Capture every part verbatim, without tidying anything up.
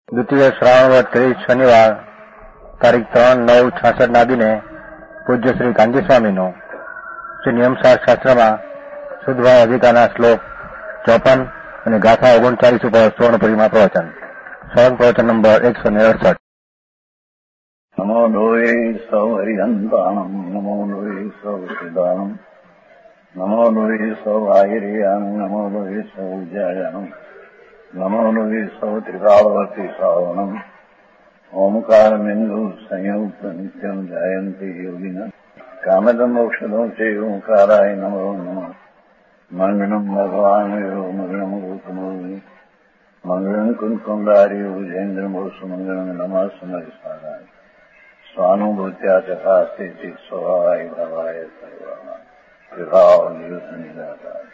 द्वितीय श्रावण तेईस शनिवार તારીખ ત્રણ નવ છાસઠ ના દિને પૂજ્ય શ્રી ગાંધી સ્વામીનો શ્રી નિયમસાર શાસ્ત્રમાં શુદ્ધભાવ અધિકારના શ્લોક ચોપન અને ગાથા ઓગણચાલીસ ઉપર સ્વર્ણપુરીમાં પ્રવચન. સ્વર્ણ પ્રવચન નંબર એકસો ને અડસઠ. નમો લોહે સૌ હરિહંતાણમ નમો લોહે સૌ સિદ્ધાણમ નમો લોહે સૌ આયર્યાણમ નમો લોહે સૌ જયાણમ નમો લોહે સૌ ત્રિકાળવતી શ્રાવણમ ओमकार बिंदु संयुक्त नित्यम जयंती योगिना कामदम मोक्षदो से ओंकाराय नमो नमः. मंगलम भगवान यो मंगलम गौतमोनि मंगलम कुंकुंडारी भुजेन्द्र मोस मंगलम नमः समरिसाराय स्वानुभूत्या चकास्ते चित स्वभावाय भवाय सर्वाय विभाव नियुक्त निराकार.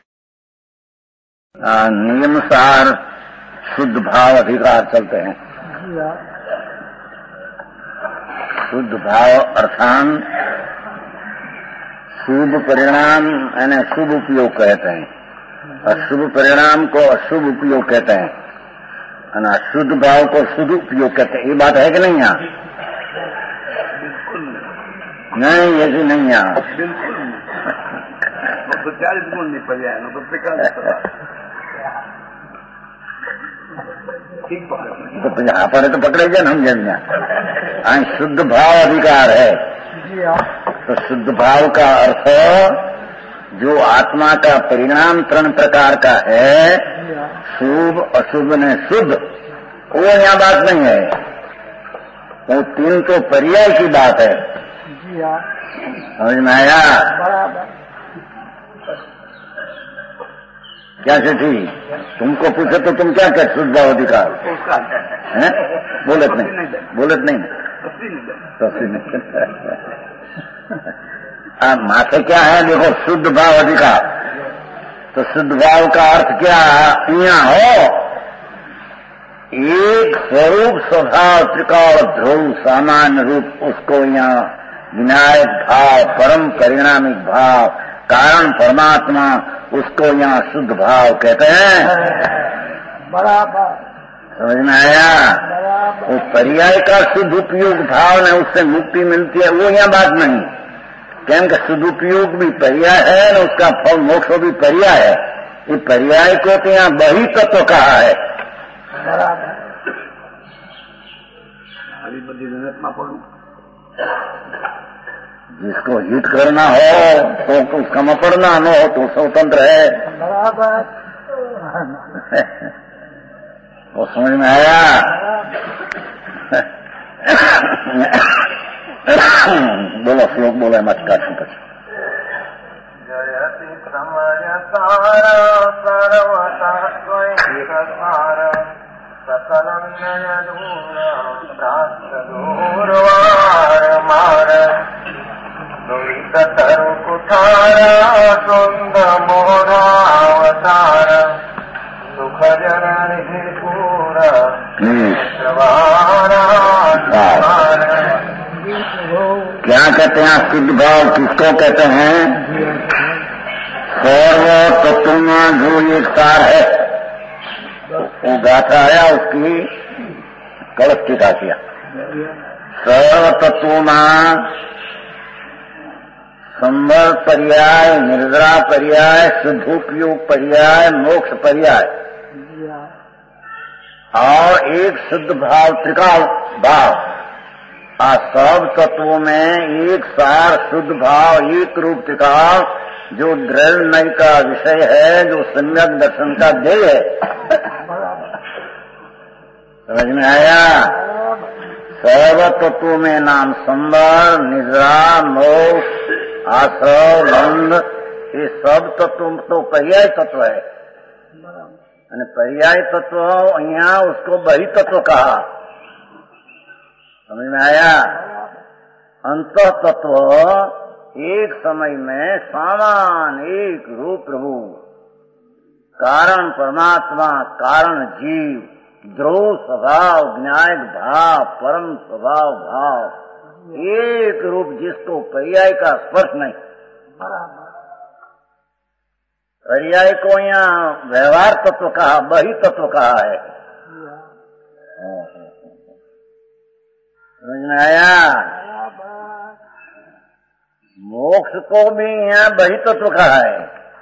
नियमसार शुद्ध भाव अधिकार चलते हैं. शुद्ध भाव अर्थान शुभ परिणाम यानी शुभ उपयोग कहते हैं, अशुभ परिणाम को अशुभ उपयोग कहते हैं और अशुद्ध भाव को शुद्ध उपयोग कहते हैं. ये बात है कि नहीं? यहाँ नहीं, ऐसी नहीं. यहाँ तो चालीस गुण नहीं पड़ जाए ना तो पैंतालीस तो यहाँ पर तो पकड़ेगा ना हम जन्म. शुद्ध भाव अधिकार है तो शुद्ध भाव का अर्थ जो आत्मा का परिणाम तीन प्रकार का है, शुभ अशुभ ने शुद्ध, वो यहाँ बात नहीं है. वो तीन तो पर्याय की बात है. समझ में आया? क्या सेठी तुमको पूछे तो तुम क्या कहते? शुद्ध भाव अधिकार है? बोलत नहीं, बोलत नहीं तफसील नहीं. माथे क्या है देखो, शुद्ध भाव अधिकार. तो शुद्ध भाव का अर्थ क्या? यहाँ हो एक स्वरूप स्वभाव त्रिकाल ध्रुव सामान्य रूप, उसको यहाँ विनायक भाव परम परिणामिक भाव कारण परमात्मा, उसको यहाँ शुद्ध भाव कहते हैं. बराबर समझ में आया? वो पर्याय का शुद्ध उपयोग भाव ने उससे मुक्ति मिलती है, वो यहाँ बात नहीं. क्योंकि शुद्ध उपयोग भी पर्याय है न उसका फल मोक्ष भी पर्याय है. ये पर्याय को तो यहाँ बही तत्व कहा है. बराबर जिसको हित करना हो तो उसका मपड़ना न हो तो स्वतंत्र है. बराबर वो समझ में आया? बोलो श्लोक बोले मत काट कुछ. जयति प्रमयसार सर्वतत्त्वैकसार सकलं नयदूर प्राप्तदूरवार मार दुरित तरु कुठार सुंद मोरावतार सुख जननि पूर क्या कहते हैं शुद्ध भाव? किसको कहते हैं? सर्व तत्व में जो एक सार है, वो गाथा आया उसकी कलश टीका किया. सर्व तत्व में संवर पर्याय, निर्जरा पर्याय, शुद्धोपयोग पर्याय, मोक्ष पर्याय और एक शुद्ध भाव त्रिकाल भाव. आ सब तत्वों में एक सार शुद्ध भाव एक रूप त्रिकाल जो दृढ़ नय का विषय है, जो सम्यक दर्शन का ध्येय है. समझ में आया? सर्व तत्वों में नाम संवर, निद्रा, मोक्ष, आश्रव, बंध, ये सब तत्व तो पर्याय तत्व है. અને पर्याय तत्व यहाँ उसको बही तत्व कहा. समझ में आया? अंत तत्व एक समय में समान एक रूप प्रभु, कारण परमात्मा, कारण जीव, ध्रुव स्वभाव, विनायक भाव, परम स्वभाव भाव, एक रूप जिसको पर्याय का स्पर्श नहीं. पर्याय को यहाँ व्यवहार तत्व कहा, बही तत्व कहा है. समझ में आया? मोक्ष को भी यहाँ वही तत्व कहा है,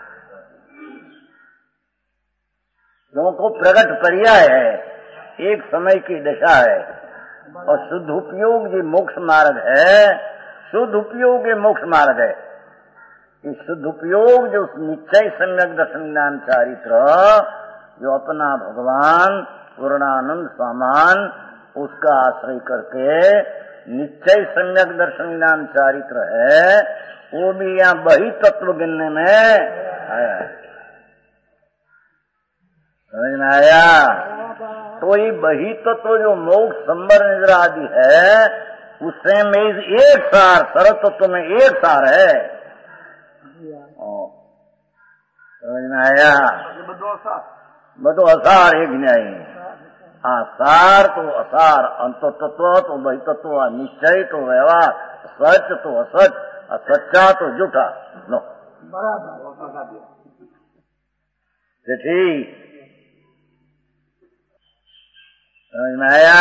क्योंकि प्रगट पर्याय है, एक समय की दशा है। और शुद्ध उपयोग जो मोक्ष मार्ग है, शुद्ध उपयोग ये मोक्ष मार्ग है। इस शुद्ध उपयोग जो निश्चय सम्यक दर्शन ज्ञान चारित्र, जो अपना भगवान पूर्णानंद सामान उसका आश्रय करके निश्चय सम्यक दर्शन ज्ञान चारित्र है, वो भी यहाँ वही तत्व गिनने में आया है। समझ में आया? तो ये वही तत्व जो मोक्ष संबर निद्रा आदि है, उससे में एक सार, सर्व तत्व में एक सार है। समझ में आया? बधो असार एक न्याय, आसार तो असार, अंत तत्व तो वही तत्व, निश्चय तो व्यवहार, सच तो असच, सच्चा तो झूठा। नो ठीक समझ में आया?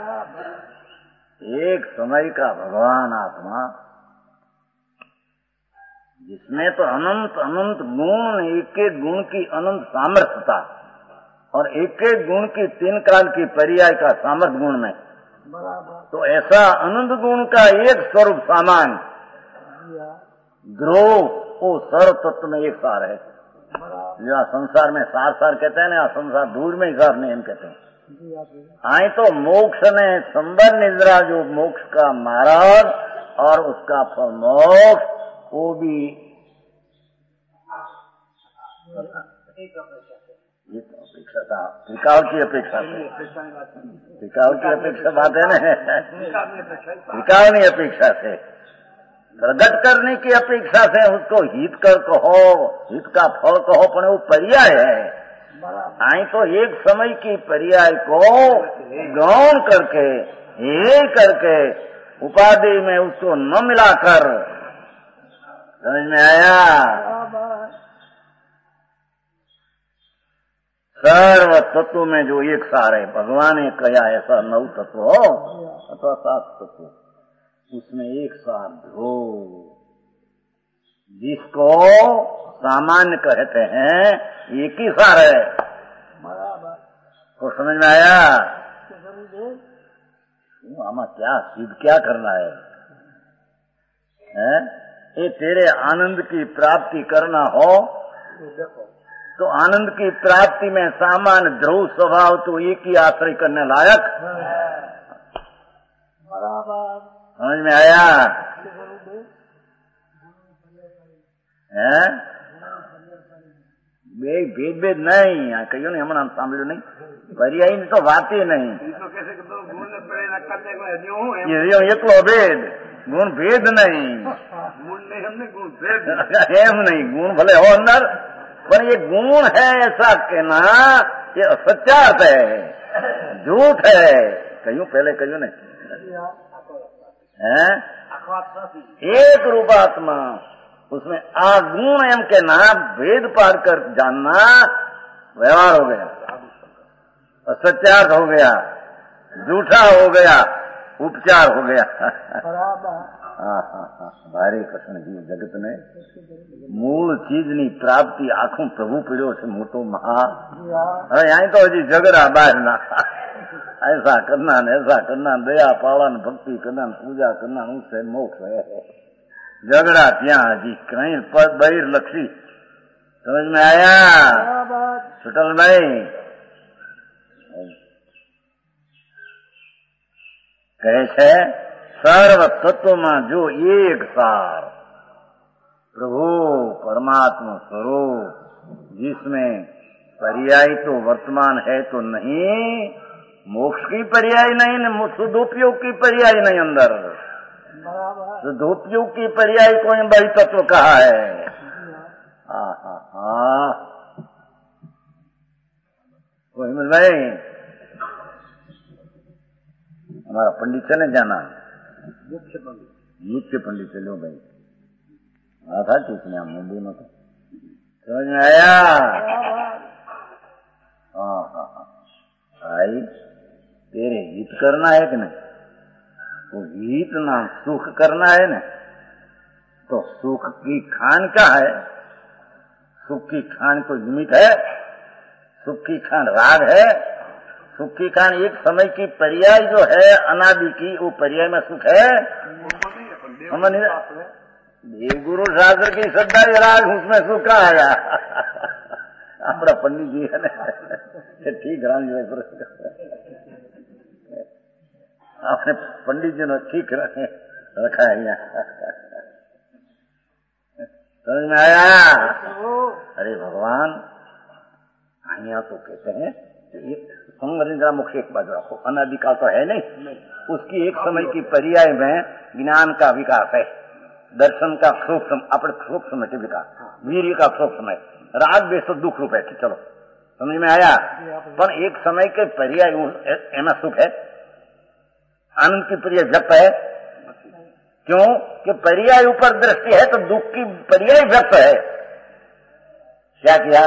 एक समय का भगवान आत्मा, जिसमें तो अनंत अनंत गुण, एक एक गुण की अनंत सामर्थ्यता, और एक एक गुण की तीन काल की पर्याय का सामर्थ्य गुण में, तो ऐसा अनंत गुण का एक स्वरूप सामान ग्रोह, वो सर्व तत्व में एक सार है। जो संसार में सार सार कहते हैं ना, संसार दूर में ही सार नहीं हम कहते हैं। आए तो मोक्ष ने संबर निद्रा जो मोक्ष का मार्ग और उसका फल मोक्ष, वो भी ये तो अपेक्षा था, त्रिकाल की अपेक्षा से, त्रिकाल की अपेक्षा बात है ना, त्रिकाल नहीं अपेक्षा से, प्रगट करने की अपेक्षा से उसको हित कर कहो, हित का फल कहो, पर वो पर्याय है। आई तो एक समय की पर्याय को गौण करके, ये करके उपाधि में उसको न मिलाकर, समझ में आया? सर्व तत्व में जो एक सार है, भगवान ने कहा ऐसा नौ तत्व हो अथवा सात तत्व, उसमें एक सार ध्रो, जिसको सामान्य कहते हैं, एक ही सार है। तो समझ में आया? आमा क्या सिद्ध क्या करना है, हैं? ये तेरे आनंद की प्राप्ति करना हो तो आनंद की प्राप्ति में सामान्य ध्रुव स्वभाव तो एक ही आश्रय करने लायक। समझ में आया? है भेद भेद नहीं, कहियो नहीं, हमने सामने नहीं, पर्याय तो बात ही नहीं, एकलो भेद, गुण भेद नहीं, एम नहीं, गुण भले हो अंदर, पर ये गुण है ऐसा कहना, ये सत्यार्थ है, झूठ है, कहियो पहले कहियो नहीं है। एक रूपात्मा, उसमें आगुण एम के नाम भेद पार कर जानना व्यवहार हो गया, सत्यार्थ हो गया, झूठा हो गया, उपचार हो गया। हाँ हाँ हाँ, भारी कृष्ण जी जगत ने मूल चीज नी प्राप्ति आखों प्रभु पीड़ो से मोटो महा। अरे यहाँ तो हजी झगड़ा बाहर ना, ऐसा करना न ऐसा करना, दया पालन भक्ति करना, पूजा करना, उससे मोक्ष है। झगड़ा त्या हजी कहीं पर बहिर लक्षी। समझ में आया छुटल भाई? कहे छे सर्व तत्व में जो एक सार प्रभु परमात्मा स्वरूप, जिसमें पर्याय तो वर्तमान है तो नहीं, मोक्ष की पर्याय नहीं, शुद्धोपयोग की पर्याय नहीं, अंदर शुद्धोपयोग की पर्याय को बड़ी तत्व कहा है। हाँ हाँ हाँ, वही मिल भाई हमारा पंडित से नहीं जाना, मुख्य पंडित, मुख्य पंडित चलो भाई, आ था किसने मुंबई में, तो समझ में आया? हाँ हाँ हाँ भाई, हित करना है कि नहीं? तो हित ना सुख करना है ना, तो सुख की खान क्या है? सुख की खान कोई लिमिट है? सुख की खान राग है? सुख की खान एक समय की पर्याय जो है अनादि की, वो पर्याय में सुख है? समझ नहीं? देवगुरु शास्त्र की श्रद्धा राग, उसमें सुख कहाँ आया? अपना पंडित जी है ना, ठीक राम जी अपने पंडित जी ने ठीक रखा है यहाँ। समझ में आया? अरे भगवान, यहाँ तो कहते हैं संवरिंद्रा मुख एक बाजू रखो, अनादिकाल तो है नहीं, उसकी एक समय की पर्याय में ज्ञान का विकास है, दर्शन का सूक्ष्म, अपने सूक्ष्म है विकास, वीर्य का सूक्ष्म है, राग बेस तो दुख रूप है। चलो समझ में आया? पर एक समय के पर्याय एम सुख है, आनंद की पर्याय व्यक्त है। क्यों? कि पर्याय ऊपर दृष्टि है तो दुख की पर्याय व्यक्त है। क्या किया?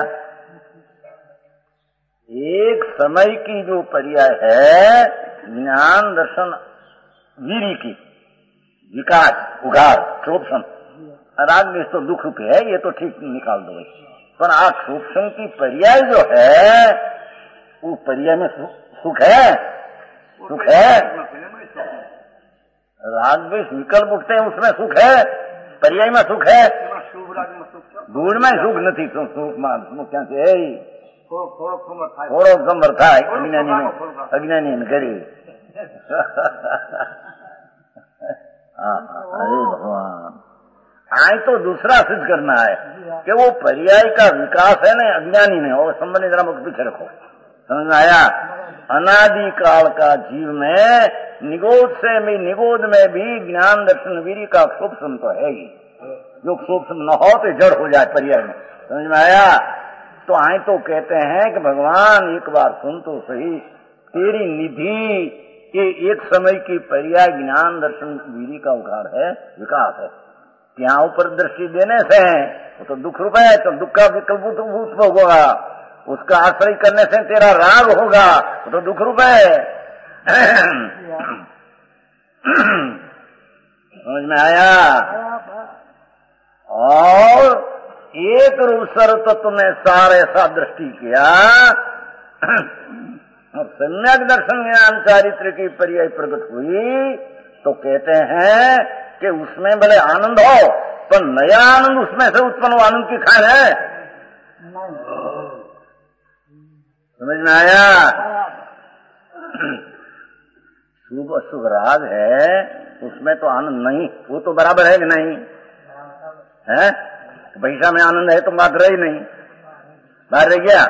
एक समय की जो पर्याय है ज्ञान दर्शन वीर्य की विकास उघार सूक्ष्म, राग में तो दुख रूप है, ये तो ठीक निकाल दो। पर आप सूक्ष्म की पर्याय जो है वो पर्याय में सुख है, सुख है। राग में विकल्प उठते हैं, उसमें सुख है, पर्याय में सुख है, दूर में सुख नहीं। सुख क्या છે? થોડો ગંભર થાય અજ્ઞાની ને, અજ્ઞાની ને કરી। अरे भगवान, आए तो दूसरा सिद्ध करना है कि वो पर्याय का विकास है ना अज्ञानी ने, और संबंधी जरा मुख पीछे रखो। समझ में आया? अनादि काल का जीव में निगोद से भी, निगोद में भी ज्ञान दर्शन वीर्य का सूक्ष्म तो है ही, जो सूक्ष्म न हो तो जड़ हो जाए पर्याय में। समझ में आया? तो आए तो कहते हैं कि भगवान एक बार सुन तो सही, तेरी निधि ये एक समय की पर्याय ज्ञान दर्शन वीर्य का उघार है, विकास है। यहाँ ऊपर दृष्टि देने से वो तो दुख रूप है, तो दुख का विकल्प होगा, उसका आश्रय करने से तेरा राग होगा, वो तो दुख रूप है। समझ में आया? और एक रूप सर्व तत्व में सार ऐसा दृष्टि किया और सम्यक दर्शन ज्ञान चारित्र की पर्याय प्रकट हुई, तो कहते हैं कि उसमें भले आनंद हो, पर नया आनंद उसमें से उत्पन्न हो, आनंद की खान है। समझ में आया? शुभ अशुभ राग है, उसमें तो आनंद नहीं, वो तो बराबर है कि नहीं है? पैसा में आनंद है तो बात रही नहीं, बाहर रह गया।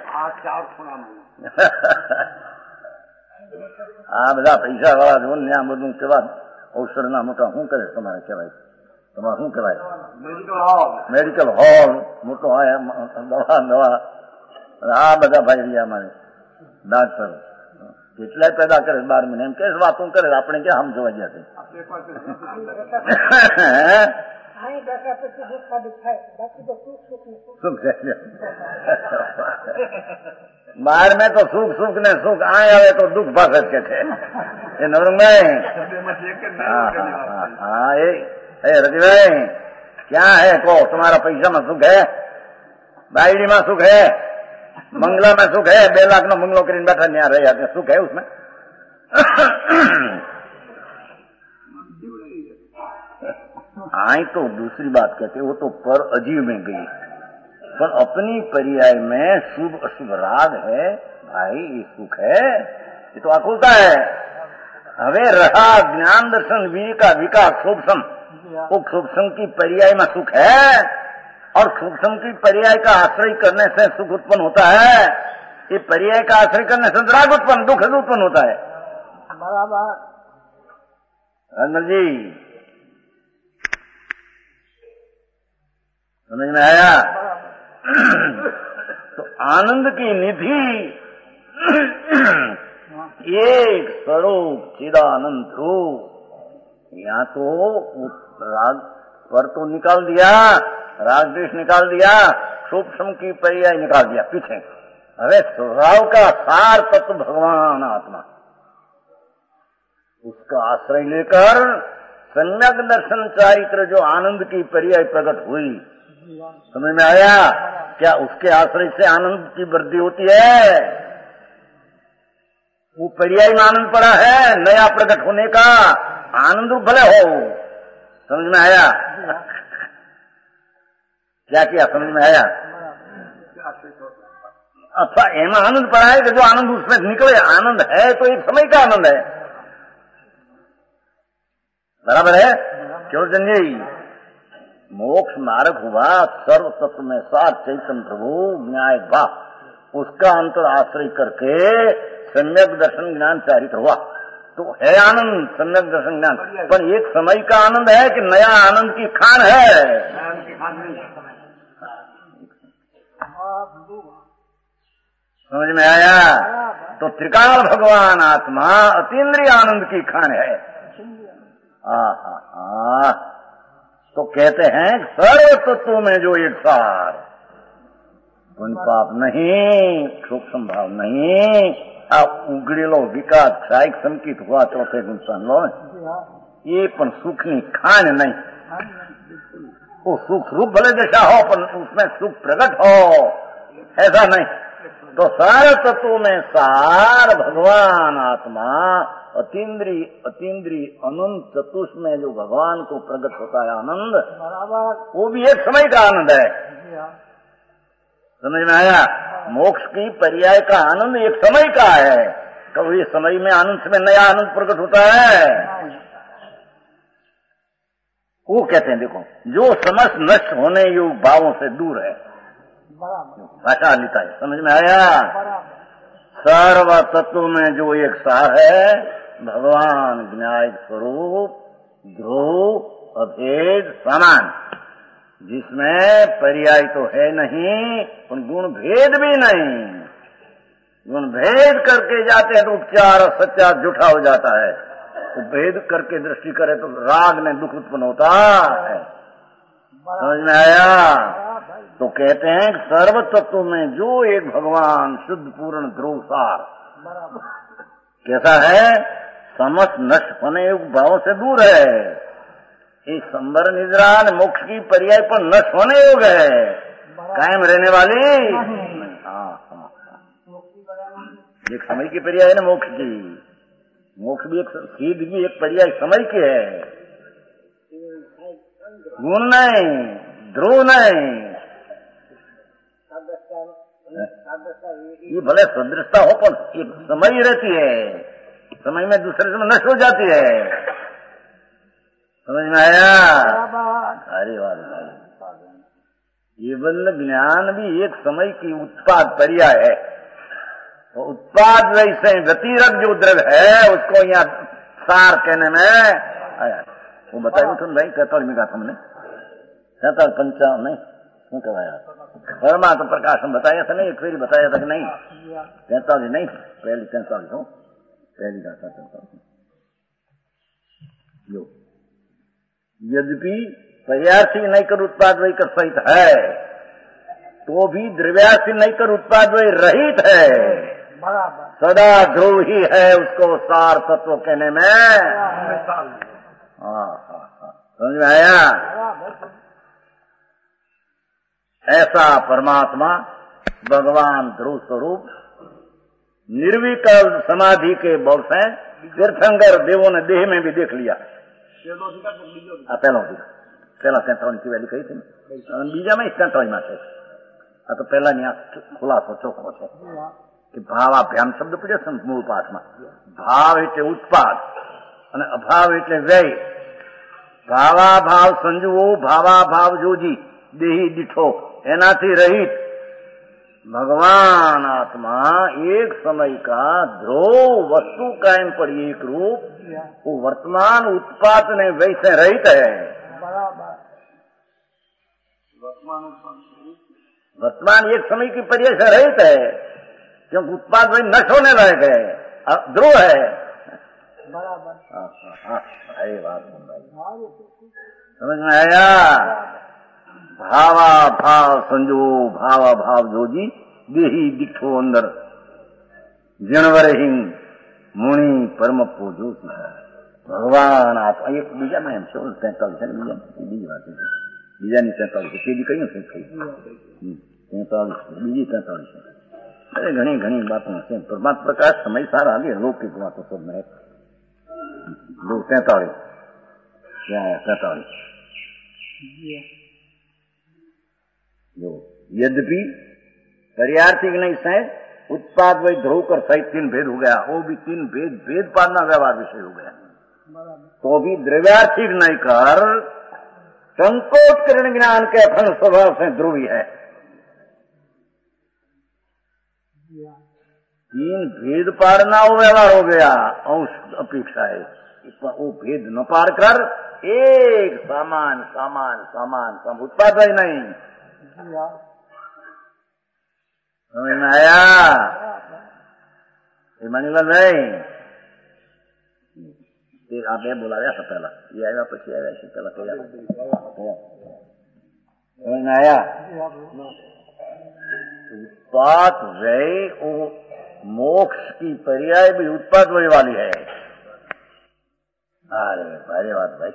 આ બધા પૈસા વાળા જો ને આ બધું કેવા ઔષધ ના મોટા શું કરે તમારે કહેવાય? તમારે શું કહેવાય? મેડિકલ હોલ મોટો હોય, દવા દવા આ બધા ભાઈ રહ્યા અમારે ડાક્ટર કેટલાય પેદા કરે બાર મહિને, એમ કે વાતો કરે, આપણે ક્યાં આમ જોવા ગયા છે? बाहर में तो सुख सुख ने सुख आए आवे तो दुख भाषत के थे ये नवरंग भाई। हाँ ये रवि भाई क्या है को तुम्हारा पैसा में सुख है, बाईडी में सुख है, मंगला में सुख है, बे लाख नो मंगलो करीन बैठा नहीं रह जाते, सुख है उसमें? आई तो दूसरी बात कहते वो तो पर अजीव में गई, पर अपनी पर्याय में शुभ अशुभ राग है भाई, ये सुख है, ये तो आकुलता है। हमें रहा ज्ञान दर्शन वीर्य का विकास सूक्ष्म, वो सूक्ष्म की पर्याय में सुख है, और सूक्ष्म की पर्याय का आश्रय करने से सुख उत्पन्न होता है, ये पर्याय का आश्रय करने से राग उत्पन्न, दुख उत्पन्न होता है। बराबर रंगल जी, समझ में आया? तो आनंद की निधि एक स्वरूप चिदानंद रूप, यहाँ तो राग पर तो निकाल दिया, राग द्वेष निकाल दिया, सूक्ष्म की पर्याय निकाल दिया पीछे। अरे स्वभाव का सार तत्व भगवान आत्मा, उसका आश्रय लेकर सम्यक दर्शन चारित्र जो आनंद की पर्याय प्रकट हुई, समझ में आया? क्या उसके आश्रय से आनंद की वृद्धि होती है? वो पर्याय में आनंद पड़ा है, नया प्रकट होने का आनंद रूप भले हो। समझ में आया? क्या किया? समझ में आया? अच्छा, एम आनंद पड़ा है कि जो आनंद उसमें निकले, आनंद है तो एक समय का आनंद है, बराबर है? क्यों संजय? मोक्ष मार्ग हुआ सर्व तत्व में सार चैतन्य प्रभु न्याय भाव, उसका अंतर आश्रय करके सम्यक दर्शन ज्ञान चारित्र हुआ, तो है आनंद सम्यक दर्शन ज्ञान। पर एक समय का आनंद है कि नया आनंद की खान है? समझ में आया? तो त्रिकाल भगवान आत्मा अतीन्द्रिय आनंद की खान है। आ, तो कहते हैं सर्व तत्व में जो एक सार, पुण्य पाप नहीं, सूक्ष्म भाव नहीं, आप उगड़ेलो विकास क्षायिक संकित हुआ चौथे गुण सन लो, ये पण सुखनी खान नहीं। वो सुख रूप भले जैसा हो, पर उसमें सुख प्रकट हो, ऐसा नहीं। तो सारे तत्वों में सार भगवान आत्मा अतीन्द्रिय अतीन्द्रिय अनंत चतुष में जो भगवान को प्रकट होता है आनंद, वो भी एक समय का आनंद है। समझ में आया? मोक्ष की पर्याय का आनंद एक समय का है, तो ये समय में आनंद में नया आनंद प्रकट होता है। वो कहते हैं देखो, जो समस्त नष्ट होने योग्य भावों से दूर है, भाषा लिखा है। समझ में आया? सर्व तत्व में जो एक सार है, भगवान ज्ञाय स्वरूप ध्रुव अभेद समान, जिसमें पर्याय तो है नहीं, उन गुण भेद भी नहीं। गुण भेद करके जाते हैं तो उपचार सच्चा झूठा हो जाता है। तो भेद करके दृष्टि करे तो राग में दुख उत्पन्न होता है। समझ में आया? तो कहते हैं कि सर्व तत्व में जो एक भगवान शुद्ध पूर्ण ध्रुव सार कैसा है? समस्त नष्ट होने योग्य भावों से दूर है। इस संबर निद्रा मोक्ष की पर्याय पर नष्ट होने योग्य है, कायम रहने वाली। हाँ हाँ, एक समय की पर्याय है ना मोक्ष की। मोक्ष भी एक सीध भी एक पर्याय समय की है, गुण नहीं, ध्रुव नहीं। ये भले सदृशता हो पर एक समय ही रहती है, समय में दूसरे समय नष्ट हो जाती है। समझ में आया? अरे वाह, केवल ज्ञान भी एक समय की उत्पाद पर्याय है। तो उत्पाद वैसे व्यतिरक जो द्रव्य है उसको यहाँ सार कहने में आया। वो बताइए तुम भाई, कैतालीस में कहा था हमने, सैतालीस पंचावन नहीं क्यों कहवाया? परमा तो प्रकाश में बताया था नहीं, एक फेरी बताया था कि नहीं? तैतालीस नहीं, पहली तैतालीस हो, पहली का तैतालीस। जो यद्यपि पर्यासी नहीं कर उत्पाद वही कर सहित है, तो भी द्रव्यासी नहीं कर उत्पाद वही रहित है, सदा ध्रुव ही है। उसको सार तत्व कहने में हाँ हाँ हाँ, समझ में आया? ऐसा परमात्मा भगवान ध्रुव स्वरूप निर्विकल्प समाधि के बल से तीर्थंकर देवों ने देह में भी देख लिया। पहला पहला सैंतालीस की वैली कही थी, बीजा में सैंतालीस में से तो पहला यहाँ खुलासो चौको है कि भावाभ्याम शब्द પડ્યો મૂળ પાઠમાં। ભાવ એટલે ઉત્પાદ અને અભાવ એટલે વ્યય। ભાવાભાવ સંજવો, ભાવાભાવ જોજી, દેહી દીઠો, એનાથી રહિત भगवान आत्मा एक समय का ध्रुव वस्तु कायम पर एक रूप, वो वर्तमान उत्पाद ने वैसे रहित है। वर्तमान एक समय की पर्याय से रहित है, क्योंकि उत्पाद वही नष्ट होने लायक है, ध्रुव है। अरे बात समझ में आया? भावा भाव संजो, भावा भाव जोजी, देही दिखो अंदर जनवर हिंग मुनि परम पूजो। ભગવાન આત્મા એક બીજામાં એમ છે તેતાલીસ છે ને બીજા બીજી વાત છે બીજાની તેતાલીસ છે પેલી કઈ નથી થઈ તેતાલીસ બીજી તેતાલીસ છે અરે ઘણી ઘણી બાતો છે પરમાત્મા પ્રકાશ સમય સારા આગે લૌકિક વાતો સબ મેં દो तैतालीस क्या है तैतालीस जो यद्यपि पर्यार्थी नहीं सहित उत्पाद वही ध्रुव कर सहित तीन भेद हो गया वो भी तीन भेद भेद पादना व्यवहार विषय हो गया तो भी द्रव्यार्थिक नहीं कर संकोचकरण ज्ञान के अखंड स्वभाव से ध्रुवी है तीन भेद पाड़ना वो व्यवहार हो गया अंश अपेक्षा है वो भेद न पार कर एक सामान सामान सामान सम उत्पाद ही नहीं समझ में आया ये मानीलाल भाई आप ये बोला था पहला ये आया पीछे आया पहला क्या समझ में आया उत्पाद व्यय वो मोक्ष की पर्याय भी उत्पाद वही वाली है अरे भारी बात भाई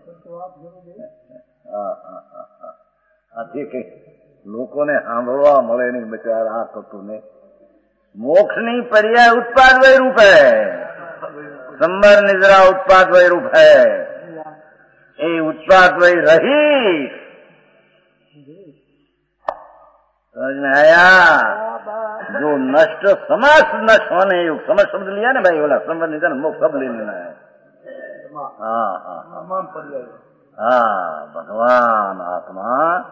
ठीक है लोगों ने सांभळवा मळे नहीं बेचारा आ तो ने मोक्ष नहीं पर्याय उत्पाद वही रूप है संबर निद्रा उत्पाद वही रूप है ये उत्पाद वही रही समझ में आया जो नष्ट समास नष्ट होने युग समझ शब्द लिया ना भाई बोला संबर निधन मोक्ष सब ले लेना है हाँ हाँ हाँ भगवान आत्मा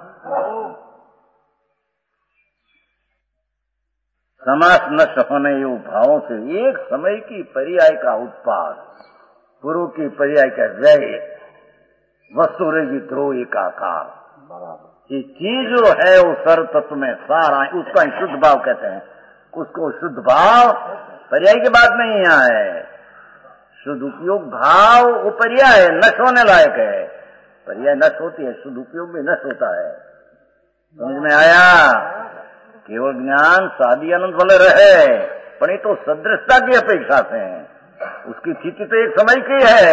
समास नष्ट होने युग भावों से एक समय की पर्याय का उत्पाद पूर्व की पर्याय का व्यय वस्तु रहेगी ध्रुव एकाकार ये चीज जो है वो सर्व तत्व में सारा उसका शुद्ध भाव कहते हैं उसको शुद्ध भाव पर्याय की बात नहीं है शुद्ध उपयोग भाव वो पर्याय है नष्ट होने लायक है पर्याय नष्ट होती है शुद्ध उपयोग भी नष्ट होता है समझ में आया केवल ज्ञान शादी अनंत वाले रहे पर ये तो सदृशता की अपेक्षा से उसकी स्थिति तो एक समय की है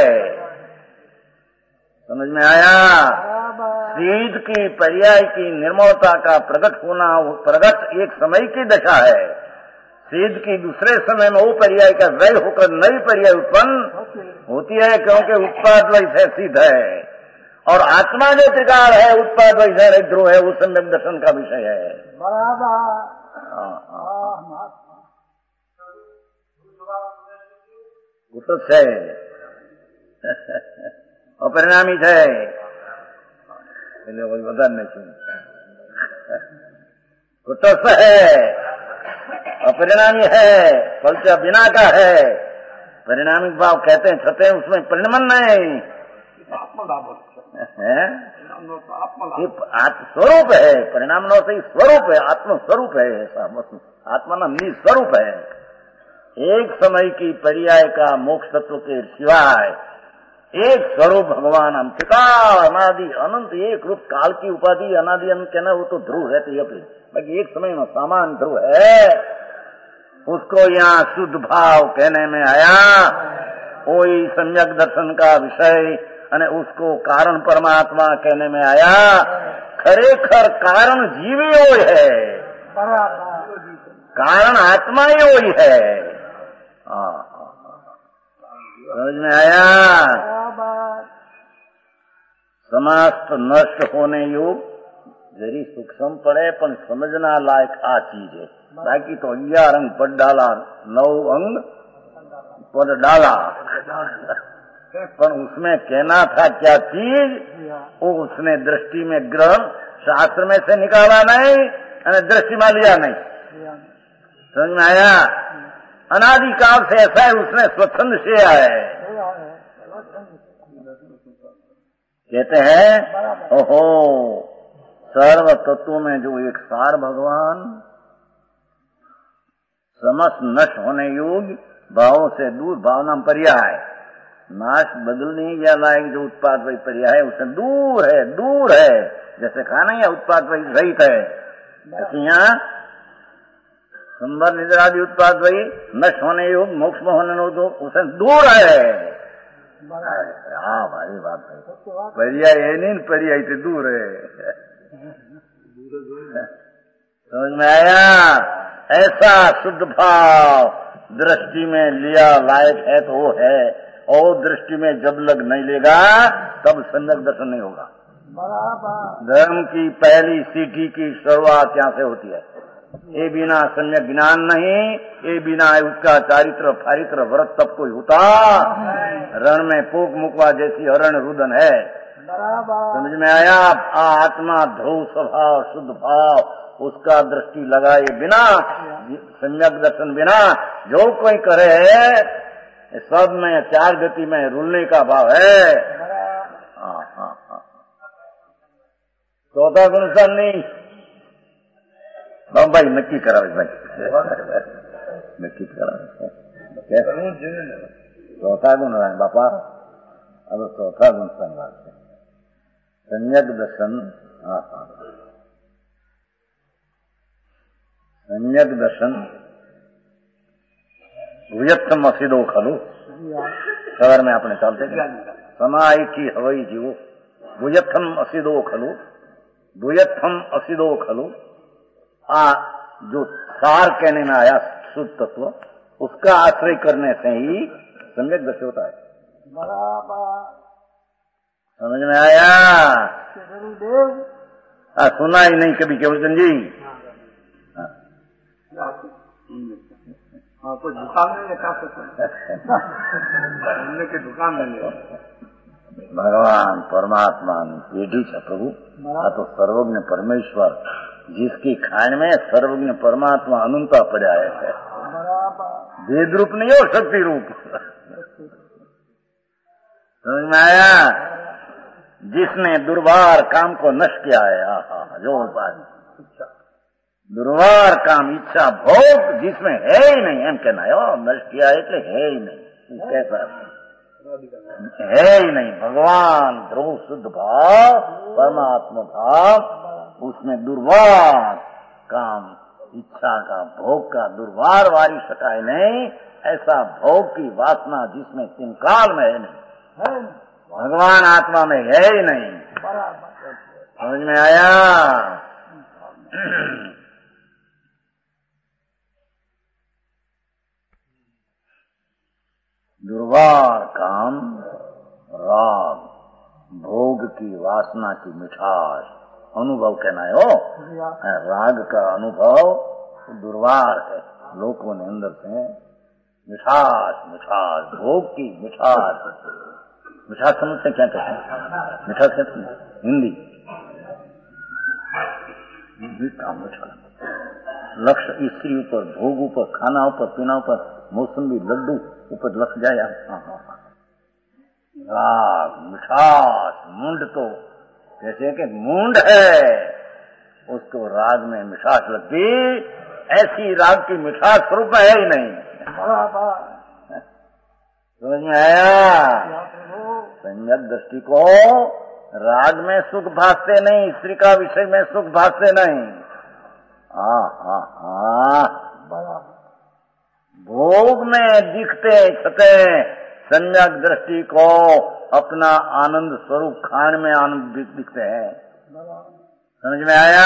समझ में आया सीध की पर्याय की निर्मलता का प्रकट होना वो प्रकट एक समय की दशा है सीध की दूसरे समय में वो पर्याय का व्यय होकर नई पर्याय उत्पन्न होती है क्योंकि उत्पाद वैसे सिद्ध है और आत्मा जो त्रिकाल है उत्पाद वैसे ध्रुव है वो सम्यक दर्शन का विषय है कुछ है अपरिणामी है એટલે કોઈ વધારે નહીં कुटस्थ है अपरिणामी है फलचा बिना का है परिणामिक भाव कहते हैं छते हैं उसमें परिणमन नहीं है स्वरूप है परिणाम न से स्वरूप है आत्म स्वरूप है ऐसा आत्मा ना निज स्वरूप है एक समय की पर्याय का मोक्ष तत्व के सिवाय एक स्वरूप भगवान अंतकाल अनादि अनंत एक रूप काल की उपाधि अनादि अनंत कहना वो तो ध्रुव है तो ये बाकी एक समय में सामान ध्रुव है उसको यहाँ शुद्ध भाव कहने में आया वही सम्यक दर्शन का विषय अने उसको कारण परमात्मा कहने में आया खरेखर कारण जीवी वो है कारण आत्मा ही वही है समझ में आया समास्त नष्ट होने योग जरी सूक्ष्म पड़े पर समझना लायक आ चीज है बाकी तो ग्यारह अंग पद डाला नौ अंग पद डाला पर उसमें कहना था क्या चीज वो उसने दृष्टि में ग्रहण शास्त्र में से निकाला नहीं और दृष्टि में लिया नहीं समझ में आया अनादिकाल से ऐसा है उसने स्वच्छंद से है कहते हैं ओहो सर्व तत्वों में जो एक सार भगवान समस्त नष्ट होने योग्य भावों से दूर भावना पर्याय नाश बदलने या लायक जो उत्पाद वही पर्याय है उससे दूर है दूर है जैसे खाना या उत्पाद वही रहित है ऐसे यहाँ संबर निद्रादि उत्पाद वही नष्ट होने योग मोक्ष में होने योग उससे दूर है हाँ भारी बात है। परिया ये नहीं, परिया इतने दूर है। समझ में आया? ऐसा शुद्ध भाव दृष्टि में लिया लायक है तो वो है, और दृष्टि में जब लग नहीं लेगा तब सम्यक दर्शन नहीं होगा। धर्म की पहली सीढ़ी की शुरुआत यहाँ से होती है। ये बिना सम्यक ज्ञान नहीं, ये बिना उसका चारित्र फारित्र व्रत तब कोई होता। रण में पूक मुकवा जैसी हरण रुदन है। समझ में आया? आत्मा ध्रुव स्वभाव शुद्ध भाव, उसका दृष्टि लगाए बिना, सम्यक दर्शन बिना जो कोई करे सब में चार गति में रुलने का भाव है। हाँ हाँ हाँ। चौथा गुण नहीं भाई नक्की करा भाई नक्की करा चौथा गुण है बापा। अब चौथा गुण संग सम्यक दर्शन। हाँ हाँ सम्यक दर्शन भूयत्थम असिदो खलु। शहर में अपने चलते समाई की हवाई जीवो भूयत्थम असिदो खलु। भूयत्थम असिदो खलु आ जो सार कहने में आया शुद्ध तत्व, उसका आश्रय करने से ही सम्यक दर्शन होता है। समझ में आया? आ, सुना ही नहीं कभी केवलचंद जी। हाँ कोई दुकान नहीं है के दुकान नहीं। भगवान परमात्मा पेढ़ी है प्रभु। आ तो सर्वज्ञ परमेश्वर जिसकी खान में सर्वज्ञ परमात्मा अनंता पड़ा है। भेद रूप नहीं हो शक्ति रूप। समझ में आया? जिसने दुर्वार काम को नष्ट किया है। आहा जो बात दुर्वार काम इच्छा भोग जिसमें है ही नहीं, एम कहना है नष्ट किया है है ही नहीं। कैसा है ही नहीं। भगवान ध्रुव शुद्ध भाव परमात्मा भाव, उसमें दुर्वार काम इच्छा का भोग का दुर्वार वारी सकाए नहीं। ऐसा भोग की वासना जिसमें तीन काल में है नहीं, भगवान आत्मा में है ही नहीं। समझ में आया? दुर्वार काम राग भोग की वासना की मिठास अनुभव कहना है। हो राग का अनुभव दुर्वार है। लोगों ने अंदर से मिठास मिठास भोग की मिठास। मिठास समझते क्या कहते हैं? मिठास कहते हैं हिंदी मीठा मिठा। लक्ष्य स्त्री ऊपर भोग ऊपर खाना ऊपर पीना ऊपर मौसमी लड्डू ऊपर लग जाए। राग मिठास मुंड तो जैसे कि मुंड है उसको राग में मिठास लगती, ऐसी राग की मिठास स्वरूप है ही नहीं। समझ में आया? संयत दृष्टि को राग में सुख भासते नहीं, स्त्री का विषय में सुख भासते नहीं। आ हा हा भोग में दिखते छते सम्यक दृष्टि को अपना आनंद स्वरूप खान में आनंद दिखते हैं। समझ में आया?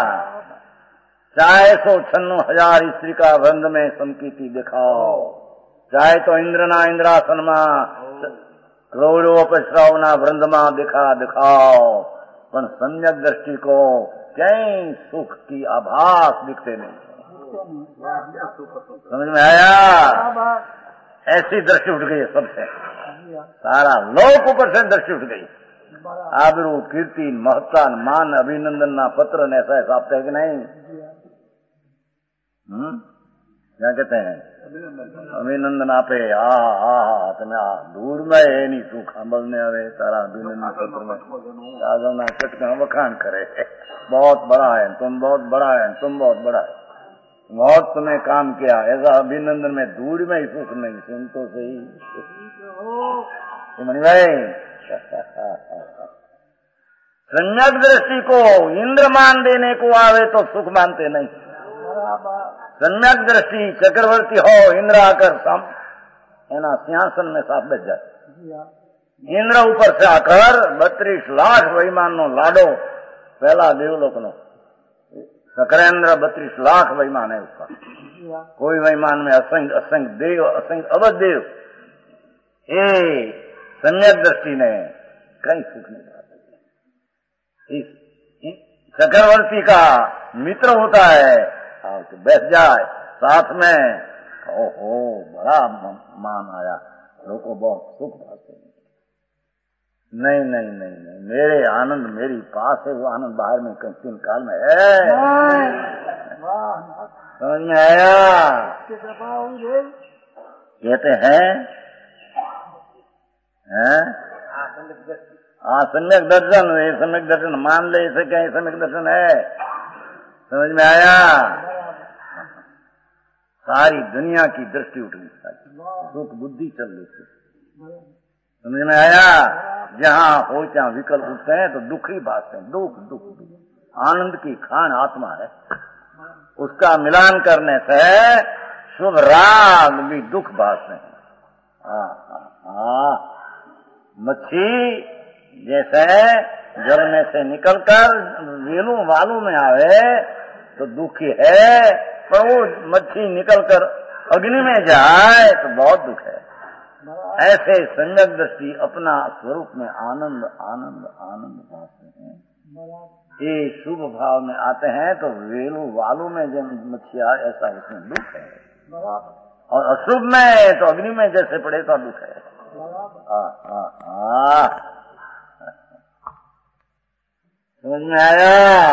चाहे सो छन्नु हजार स्त्री का वृंद में संकीर्ति दिखाओ, चाहे तो इंद्रना इंद्रासन करोड़ों पश्रावना वृंद में दिखा दिखाओ, पर सम्यक दृष्टि को कहीं सुख की आभास दिखते नहीं। समझ में आया? ऐसी दृष्टि उठ गई सबसे, सारा लोक ऊपर से दृष्टि उठ गई। आबरू कीर्ति महत्ता मान अभिनंदन ना पत्र ने ऐसा हिसाब है कि नहीं? हम्म क्या कहते हैं? अभिनंदन आपे आ आ तुम्हें दूर में है नहीं सुख बोलने आवे तारा अभिनंदन पत्र में आगना चटका वखान करे, बहुत बड़ा है तुम, बहुत बड़ा है तुम, बहुत बड़ा है, बहुत तुम्हें काम किया। ऐसा अभिनंदन में दूर में ही सुख नहीं। सुन तो सही मणि भाई। सम्यक दृष्टि को इंद्र मान देने को आवे तो सुख मानते नहीं। सम्यक दृष्टि चक्रवर्ती हो इंद्र आकर सम है ना सिंहासन में साफ बैठ जाए। इंद्र ऊपर से आकर बत्रीस लाख वैमान नो लाडो पहला देवलोक नो सकरेंद्र बत्रीस लाख वैमान है उसका। कोई वैमान में असंख्य असंख्य देव असंख्य अवध देव ए सम्यक दृष्टि ने कहीं सुख नहीं पाते। इस चक्रवर्ती का मित्र होता है और तो बैठ जाए साथ में, ओहो बड़ा मान आया, लोगों को बहुत सुख पाते हैं। नहीं नहीं नहीं नहीं, मेरे आनंद मेरी पास है, वो आनंद बाहर में तीन काल में है। समझ में आया? कहते हैं हैं हाँ सम्यक दर्शन, ये सम्यक दर्शन मान ले, इसे क्या सम्यक दर्शन है? समझ में आया? सारी दुनिया की दृष्टि उठ गई, सुख बुद्धि चल रही। समझ में आया? जहाँ हो जहाँ विकल्प उठते हैं तो दुख ही भासते हैं, दुख दुख दुख। आनंद की खान आत्मा है, उसका मिलान करने से शुभ राग भी दुख भासते हैं। हाँ हाँ हाँ, मच्छी जैसे जल में से निकलकर वेलू वालू में आवे तो दुखी है, पर वो मच्छी निकलकर अग्नि में जाए तो बहुत दुख है। ऐसे सम्यक दृष्टि अपना स्वरूप में आनंद आनंद आनंद पाते हैं। ये शुभ भाव में आते हैं तो वेलू वालू में जब मच्छी आए ऐसा उसमें दुख है, और अशुभ में तो अग्नि में जैसे पड़े तो दुख है। आ, आ, आ, समझ में आया?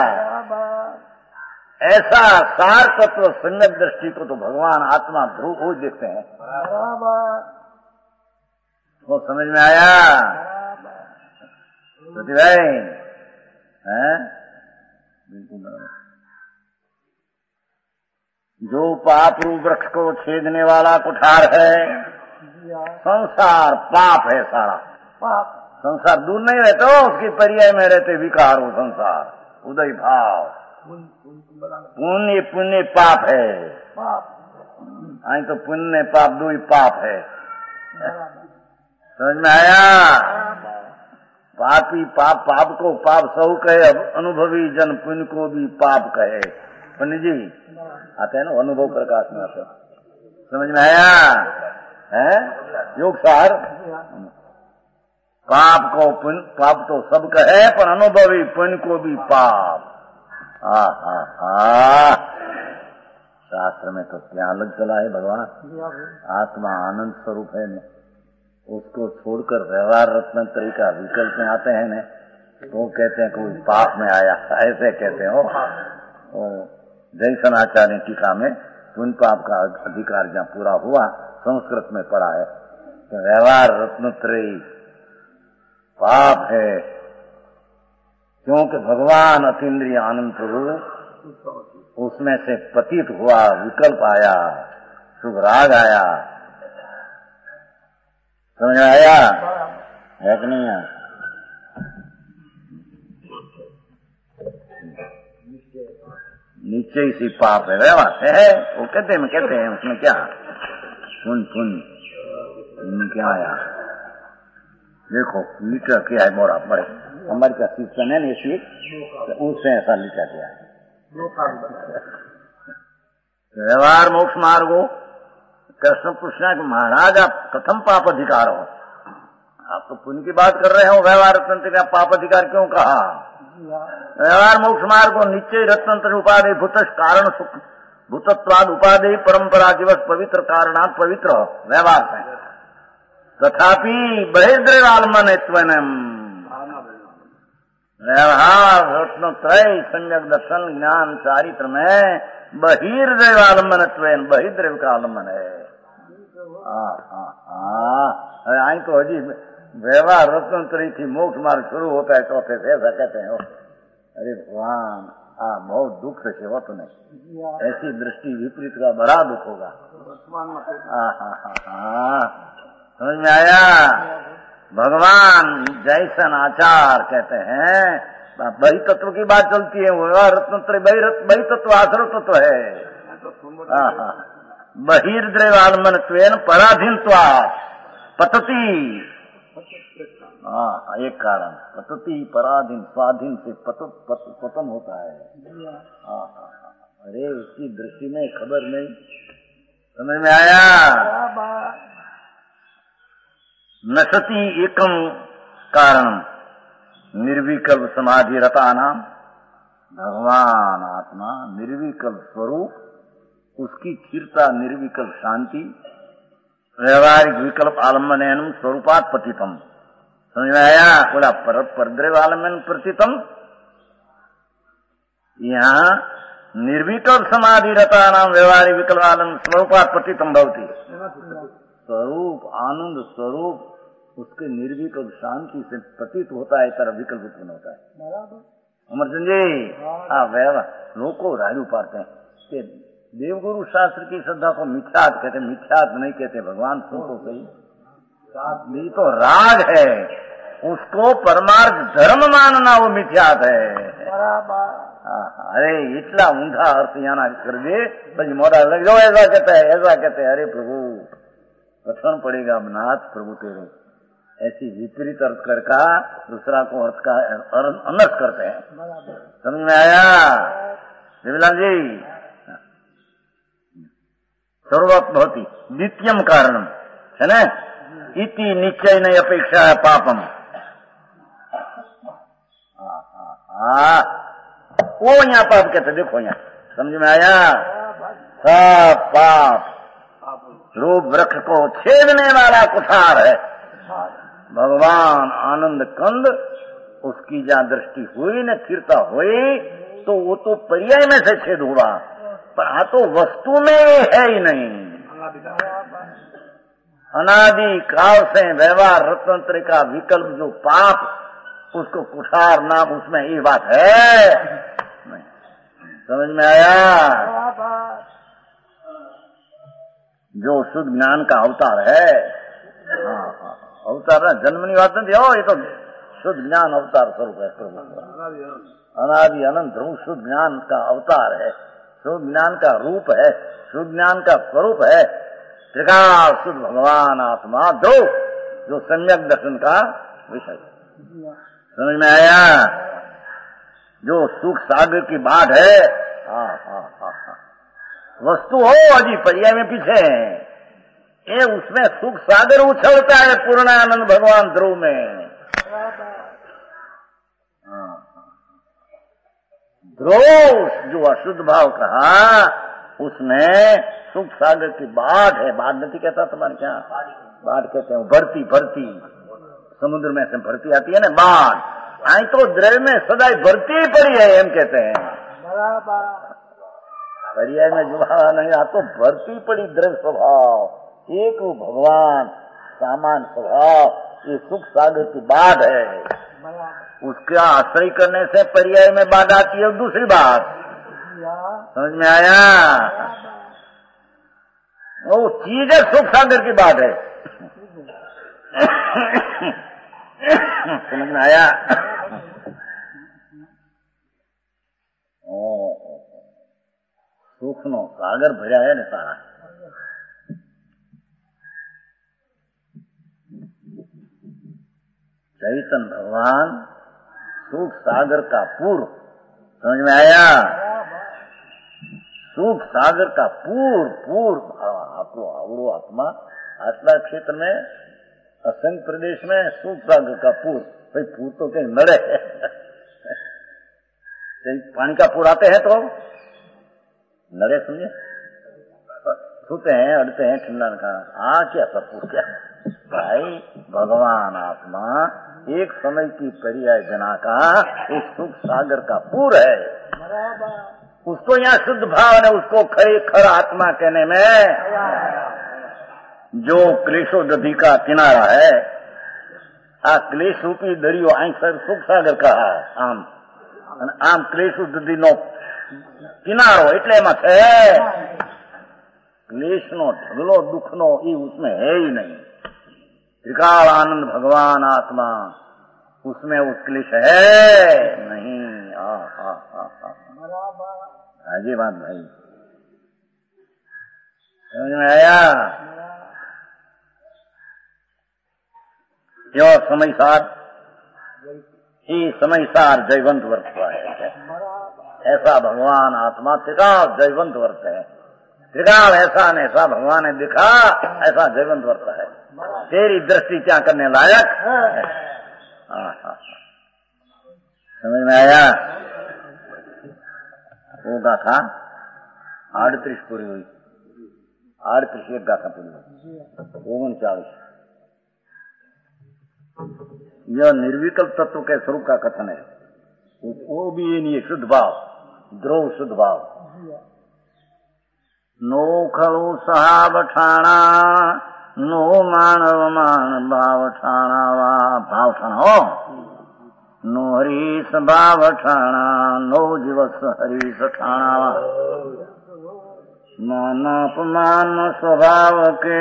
ऐसा सार तत्व सम्यक दृष्टि को तो भगवान आत्मा ध्रुव हो देखते हैं। वो समझ में आया? सती भाई हैं? बिल्कुल। जो पाप रूप वृक्ष को छेदने वाला कुठार है, संसार पाप है सारा। पाप संसार दूर नहीं रहते हो, उसकी पर्याय में रहते विकार हो संसार, उदय भाव। पुण्य पुण्य पाप है, आई तो पुण्य पाप दो ही पाप है। समझ में आया? पापी पाप पाप को पाप सहु कहे, अनुभवी जन पुण्य को भी पाप कहे। पंडित जी आते हैं ना, अनुभव प्रकाश में आते हैं। समझ में आया? है योग सार, पाप को पुण्य, पाप तो सब कहे पर अनुभवी पुण्य को भी पाप। हा हा हा, शास्त्र में तो क्या अलग चला है भगवान। आत्मा आनंद स्वरूप है न, उसको छोड़कर व्यवहार रत्न तरीका विकल्प में आते हैं न, तो कहते हैं कोई पाप में आया, ऐसे कहते हो। जैसन आचार्य टीका में पुण्य पाप का अधिकार जहाँ पूरा हुआ संस्कृत में पढ़ा है, तो व्यवहार रत्नत्रयी पाप है, क्योंकि भगवान अतीन्द्रिय आनंद प्रभु उसमें से पतित हुआ, विकल्प आया, शुभ राग आया। समझ आया है कि नहीं? नीचे इसी पाप है, व्यवहार है, वो कहते हैं कहते हैं उसमें क्या पुण्य पुण्य क्या आया। देखो लीटर क्या है, मोड़ा बड़े हमारे का सीजन है ना, इसलिए उससे ऐसा लिखा गया है। व्यवहार मोक्ष मार्गो, कृष्ण पूछना कि महाराज आप प्रथम पाप अधिकार हो, आप तो पुण्य की बात कर रहे हो, व्यवहार रत्नंत्र का पाप अधिकार क्यों कहा? व्यवहार मोक्ष मार्गो निश्चय रत्नंत्र उपाधि भूत कारण सुख भूतत्वाद उपाधि परंपरा दिवस पवित्र कारणात पवित्र व्यवहार है, तथापि बहिर्द्रवालमन व्यवहार रत्नत्रय सम्यक दर्शन ज्ञान चारित्र में बहिर्द्रवालमन बहिर्द्रव का आलम्बन है। आई तो हजी व्यवहार रत्नत्रय थी मोक्ष मार्ग शुरू होता है चौथे से, ऐसा कहते हैं। अरे भगवान आ बहुत दुख से सेवा तुम्हें, ऐसी दृष्टि विपरीत का बड़ा दुख होगा। हाँ हाँ हाँ हाँ, समझ में आया? भगवान जैसन आचार कहते हैं, बही तत्व की बात चलती है, वह रत्नत्रय बही तत्व आश्रय तत्व है। बहिर्द्रवालमन त्वेन पराधीनत्वा पतति हाँ, एक कारण पतति पराधीन स्वाधीन से पत, पत, पतन होता है। हाँ हाँ हाँ, अरे उसकी दृष्टि में खबर नहीं, समझ में आया? नशति एकम कारण निर्विकल्प समाधि रता नाम भगवान आत्मा निर्विकल्प स्वरूप, उसकी स्थिरता निर्विकल्प शांति, व्यवहारिक विकल्प आलम्बन स्वरूपात पतितम। समझ में आया? बोला पर परद्रव आलम्बन प्रतितम, यहाँ निर्विकल्प समाधि रता नाम व्यवहारिक विकल्प आलम्बन स्वरूपात पतितम भवती। स्वरूप आनंद स्वरूप उसके निर्विकल्प शांति से प्रतीत होता है, तरह विकल्प उत्पन्न होता है। अमरचंद जी, हाँ व्यवहार लोग को राजू पाते हैं कि देवगुरु शास्त्र की श्रद्धा को मिथ्यात कहते, मिथ्यात नहीं कहते। भगवान सुन तो सही, ये तो राग है, उसको परमार्थ धर्म मानना वो मिथ्यात है। अरे इतना ऊंधा अर्थ यहाँ कर दे, बस मोड़ा लग जाओ, ऐसा कहते है ऐसा कहते है। अरे प्रभु कथन पड़ेगा नाथ प्रभु तेरे, ऐसी विपरीत अर्थ कर का दूसरा को अर्थ का अनर्थ करते हैं। समझ में आया देवीलाल जी? सर्वत भवती द्वितीयम कारणम है ना, इति निश्चय न अपेक्षा है पापम। हाँ, वो यहाँ पाप कहते, देखो यहाँ समझ में आया? सब पाप रूप वृक्ष को छेदने वाला कुठार है। भगवान आनंद कंद, उसकी जहाँ दृष्टि हुई न स्थिरता हुई तो वो तो पर्याय में से छेद हुआ, पर आ तो वस्तु में है ही नहीं। अनादि काल से व्यवहार रत्नत्र का विकल्प जो पाप, उसको कुठार नाम, उसमें ये बात है नहीं। समझ में आया? जो शुद्ध ज्ञान का अवतार है, हाँ हाँ अवतार ना जन्मनी बात नहीं हो, ये तो शुद्ध ज्ञान अवतार स्वरूप है प्रभु। अनादि अनंत रूप शुद्ध ज्ञान का अवतार है, शुद्ध ज्ञान का रूप है, शुद्ध ज्ञान का स्वरूप है। त्रिकाल शुद्ध भगवान आत्मा दो, जो सम्यक दर्शन का विषय। समझ में आया? जो सुख सागर की बात है, हाँ हाँ हाँ हाँ वस्तु हो अजी पर्याय में पीछे है, ये उसमें सुख सागर उछलता है पूर्णानंद भगवान ध्रुव में। ध्रुव जो अशुद्ध भाव कहा, उसमें सुख सागर की बाढ़ है। बाढ़ नहीं कहता तुम्हारे क्या? बाढ़ कहते हैं, भरती भरती समुद्र में से भरती आती है ना बाढ़, आई तो द्रव्य में सदाई भरती ही पड़ी है, एम कहते हैं। पर्याय में जुड़ा नहीं आ तो भरती पड़ी द्रव्य स्वभाव, एक भगवान सामान स्वभाव, ये सुख सागर की बाढ़ है। उसका आश्रय करने से पर्याय में बाढ़ आती है। दूसरी बात समझ में आया? वो चीज है सुख सागर की बात है। समझ में आया? ओ सुख नो सागर भरा है ना सारा। चैतन्य भगवान सुख सागर का पूर्व, समझ में आया? सुख सागर का पूर्व पूर्व आपको आवड़ो आत्मा आत्मा क्षेत्र में असंग प्रदेश में सुख सागर का पूर्व। भाई पूर तो कहीं नड़े पानी का पूर आते हैं तो नड़े, समझे? छूते हैं अड़ते हैं ठंडा का, आ क्या सब पूर क्या? भाई भगवान आत्मा एक समय की पर्याय जना का एक सुख सागर का पूर है। उसको यहाँ शुद्ध भाव ने उसको खरी खर आत्मा कहने में जो क्लेशो दधी का किनारा है, आ क्लेश रूपी दरियो आई सर सुख सागर का आम आम क्लेशो दधी नो किनारो એટલે એમાં છે क्लेश नो ढगलो दुख नो ये उसमें है ही नहीं। त्रिकाल आनंद भगवान आत्मा उसमें उस क्लेश है नहीं। आ हा हा हा जी बात भाई समझ में आया? यो समय सार ही समय सार जयवंत वर्त है। ऐसा भगवान आत्मा त्रिकाल जयवंत वर्त है। त्रिकाल ऐसा न ऐसा भगवान ने दिखा, ऐसा जयवंत वर्त है। तेरी दृष्टि क्या करने लायक है। समझ में आया? वो गाथा आड़तीस पूरी हुई, आड़तीस एक गाथा पूरी हुई, ओवन चालीस। यह निर्विकल्प तत्व के स्वरूप का कथन है। वो भी ये नहीं है, शुद्ध भाव, ध्रुव शुद्ध भाव। नो खड़ू साहब ठाणा, नो मानव मान भाव ठाणा, वा भाव ठाणा हो। नो हरीश भाव ठाणा, नो जीवस हरीश ठाणा। मानापमान स्वभाव के,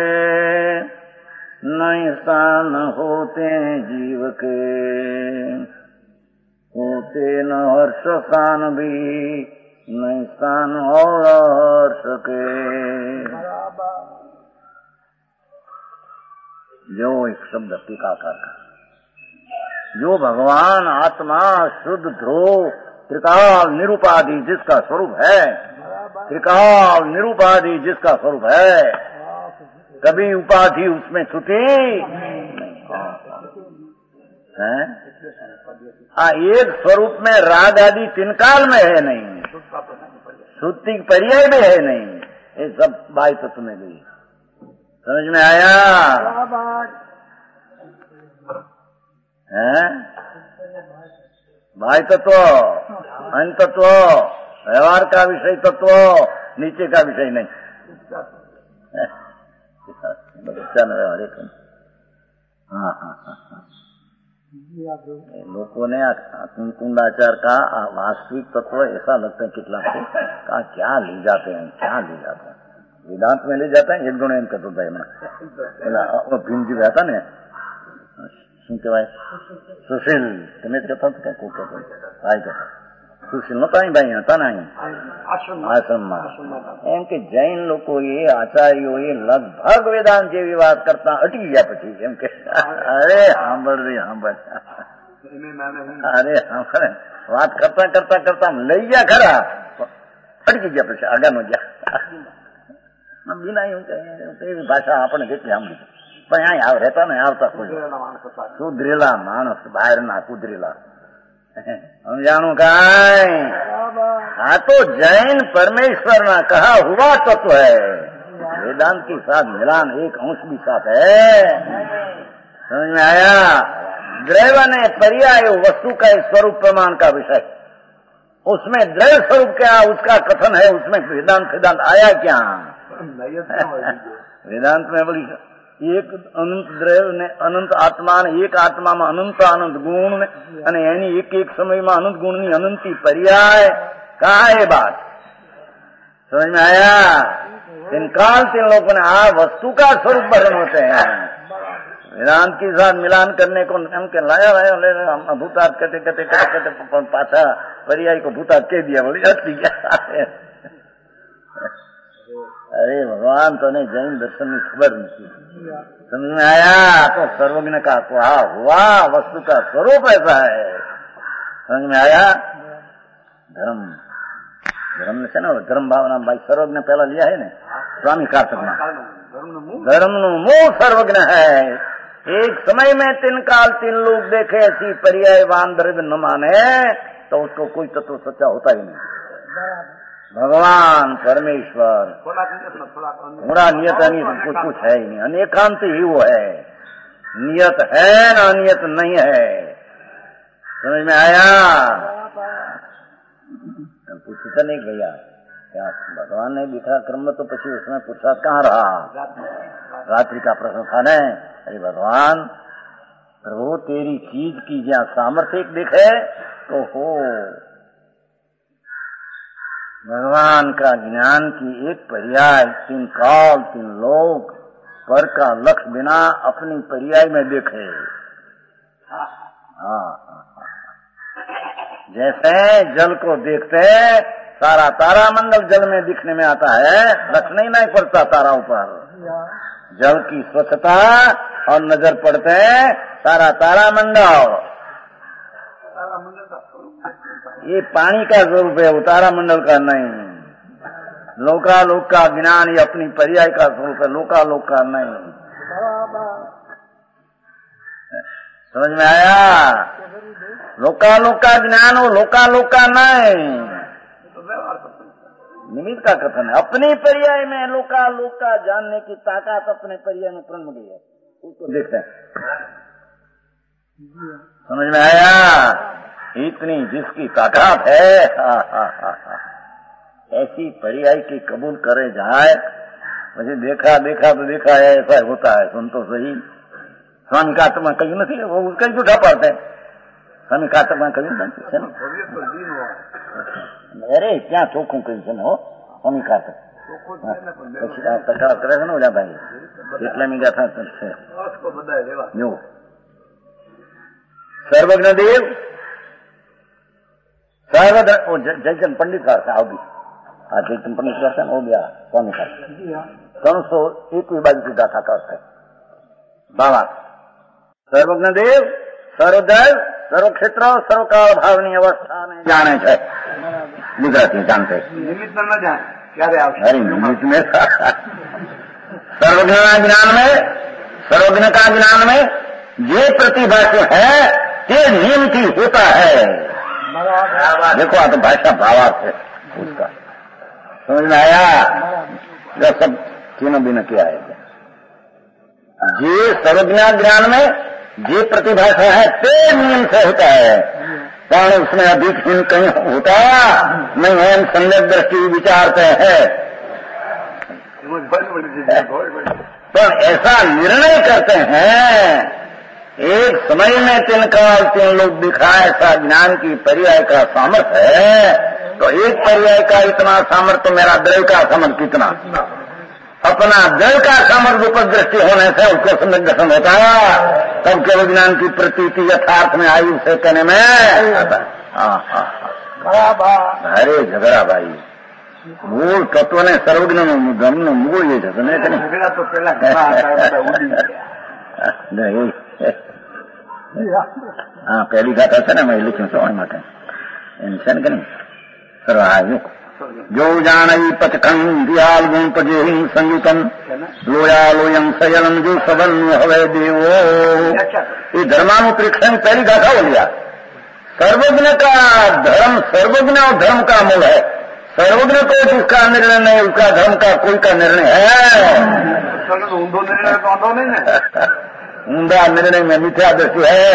नहीं स्थान होते जीव के। होते न हर्ष स्थान भी, नहीं स्थान और हर्ष के। जो एक शब्द टीकाकार का, जो भगवान आत्मा शुद्ध ध्रुव त्रिकाल निरूपाधि जिसका स्वरूप है, त्रिकाल निरूपाधि जिसका स्वरूप है, कभी उपाधि उसमें छुटी है। हाँ, एक स्वरूप में राग आदि तीन काल में है नहीं, श्रुति पर्याय भी है नहीं, ये सब बाई तत्व में गई। समझ में आया है? बाई तत्व, अंत तत्व, व्यवहार का विषय तत्व, नीचे का विषय नहीं। बच्चा न व्यवहार एक। हाँ हाँ हाँ हाँ लोगों ने कुंडाचार का वास्तविक तत्व ऐसा लगता है कितना का क्या ले जाते हैं, क्या ले जाते हैं, वेदांत में ले जाते हैं। एक दोनों एम करता है भीम जी रहता ने શું કહેવાય સુશીલ, તમે જ કહેતા હતા કે કોઈ કહેતા ભાઈ કહેતા સુશીલ નતા અહીં ભાઈ હતા ને અહીં આશ્રમમાં એમ કે જૈન લોકોએ આચાર્યોએ લગભગ વેદાંત જેવી વાત કરતા અટકી ગયા પછી એમ કે અરે સાંભળ રે સાંભળ અરે સાંભળ વાત કરતા કરતા કરતા લઈ ગયા ખરા, અટકી ગયા પછી આગળ નો ગયા બીના એવી ભાષા આપણને કેટલી સાંભળી પણ અહીં રહેતા ને આવતા કોઈ સુધરેલા માણસ બહારના કુદરેલા સમજાણું કાંઈ? हाँ तो जैन परमेश्वर ना कहा हुआ तत्व है, वेदांत के साथ मिलान एक अंश भी साथ है। समझ में आया? द्रव्य ने पर्याय वस्तु का स्वरूप प्रमाण का विषय, उसमें द्रव्य स्वरूप क्या उसका कथन है, उसमें वेदांत वेदांत आया क्या? वेदांत में बोली एक अनंत द्रव्य ने अनंत आत्मा ने एक आत्मा में अनंत अनंत गुण ने અને એની એક એક સમયમાં અનંત ગુણની અનંતી પર્યાય कहा है बात? समझ में आया? तीन काल तीन लोगों ने आ वस्तु का स्वरूप वर्णन होते हैं। वेदांत के साथ मिलान करने को हम के लाया लाया ले भूतार्थ कहते कहते कहते कहते पाछा पर्याय को भूतार्थ कह दिया, बोली अटकी गया। अरे भगवान तो नहीं जैन दर्शन की खबर नहीं। समझ में आया? तो सर्वज्ञ का कहा हुआ वस्तु का स्वरूप ऐसा है। समझ में आया? धर्म धर्म से ना धर्म भावना भाई सर्वज्ञ पहला लिया है ने स्वामी कार्तिक में धर्म नु मोह सर्वज्ञ है। एक समय में तीन काल तीन लोग देखे ऐसी पर्यायवान द्रव्य न माने तो उसको कोई तत्व सच्चा होता ही नहीं। भगवान परमेश्वर थोड़ा नियत अनियत कुछ कुछ है ही नहीं, अनेकांत ही वो है। नियत है ना अनियत नहीं है। समझ में आया? पूछता नहीं भैया क्या भगवान ने लिखा क्रम तो पीछे उसमें पुरुषार्थ कहाँ रहा? रात्रि का प्रश्न था न। अरे भगवान प्रभु तेरी चीज की जहाँ सामर्थ्य दिखे तो हो। भगवान का ज्ञान की एक पर्याय तीन काल तीन लोक पर का लक्ष्य बिना अपनी पर्याय में देखे। हाँ जैसे जल को देखते सारा तारा मंडल जल में दिखने में आता है, लक्ष्य नहीं नहीं पड़ता ताराओं पर। जल की स्वच्छता और नजर पड़ते हैं सारा तारामंडल। ये पानी का स्वरूप है, तारामंडल का नहीं। लोकालोक का ज्ञान ये अपनी पर्याय का स्वरूप है, लोकालोक का नहीं। समझ में आया? लोकालोक का ज्ञान हो, लोकालोक का नहीं। निमित्त का कथन है। अपनी पर्याय में लोकालोक का जानने की ताकत अपने पर्याय में प्रण गई है, उसको देखते हैं। समझ में आया? इतनी जिसकी ताकत है, हा हा हा हा ऐसी पर्याय की कबूल करे जाए। मुझे देखा देखा तो देखा है, ऐसा होता है। सुन तो सही, स्वामी का आत्मा कहीं नहीं, वो उसका ही झूठा पाते हैं। स्वामी का आत्मा कहीं नहीं। अरे क्या चोखू कहीं से हो स्वामी का तकड़ा करे છે ને ઓલા ભાઈ કેટલા મી ગાથા છે જો સર્વજ્ઞ દેવ સર્વ જયચંદ पंडित का आओ भी आ जयचंद पंडित का हो गया स्वामी का ત્રણ सौ एक बाजू की गाथा करते बाबा सर्वज्ञ देव सर्वदय सर्व क्षेत्र सर्वकाल भावनी अवस्था में जाने છે गुजराती जानते निमित्त न जाने क्यारे आवश्यक। अरे निमित्त में सर्वज्ञ ज्ञान में सर्वज्ञ का ज्ञान में ये प्रतिभा जो है ये नियम की होता है। देखो आ तो भाषा भावार्थ है उसका, समझ में आया? जो सब तीनों दिन क्या है ये सर्वज्ञ ज्ञान में ये प्रतिभाषा है ते नियम से होता है, कारण उसमें अधिक हिन कहीं होता नहीं है। हम संलग्न दृष्टि विचारते हैं तो ऐसा निर्णय करते हैं। एक समय में तीन काल तीन लोग दिखाए ऐसा ज्ञान की पर्याय का सामर्थ्य है, तो एक पर्याय का इतना सामर्थ्य, मेरा द्रव्य का सामर्थ्य कितना? अपना जल का सामर्थ्य उपदृष्टि होने से उसको सम्यक दर्शन होता है, तब केवल ज्ञान की प्रतीति यथार्थ में आई उसे कहने में आता है। अरे झगड़ा भाई मूल तत्व ने सर्वज्ञ गम નું મૂળ એ છે ને કે झगड़ा तो पहला नहीं। हाँ पहली गाथा છે ને मैं लिखूं છું એના માટે એમ છે ને કે નહીં સરાયું जो जानई पचखं दियाल गुण पजेहि संयुतम लोया लोयम सयलम जो सबन हवे देवो। ये धर्मानुप्रेक्षण पहली गाथा हो लिया। सर्वज्ञ का धर्म, सर्वज्ञ और धर्म का मूल है। सर्वज्ञ को जिसका निर्णय नहीं उसका धर्म का कोई का निर्णय है। ऊंधा निर्णय में मिथ्या दृष्टि है।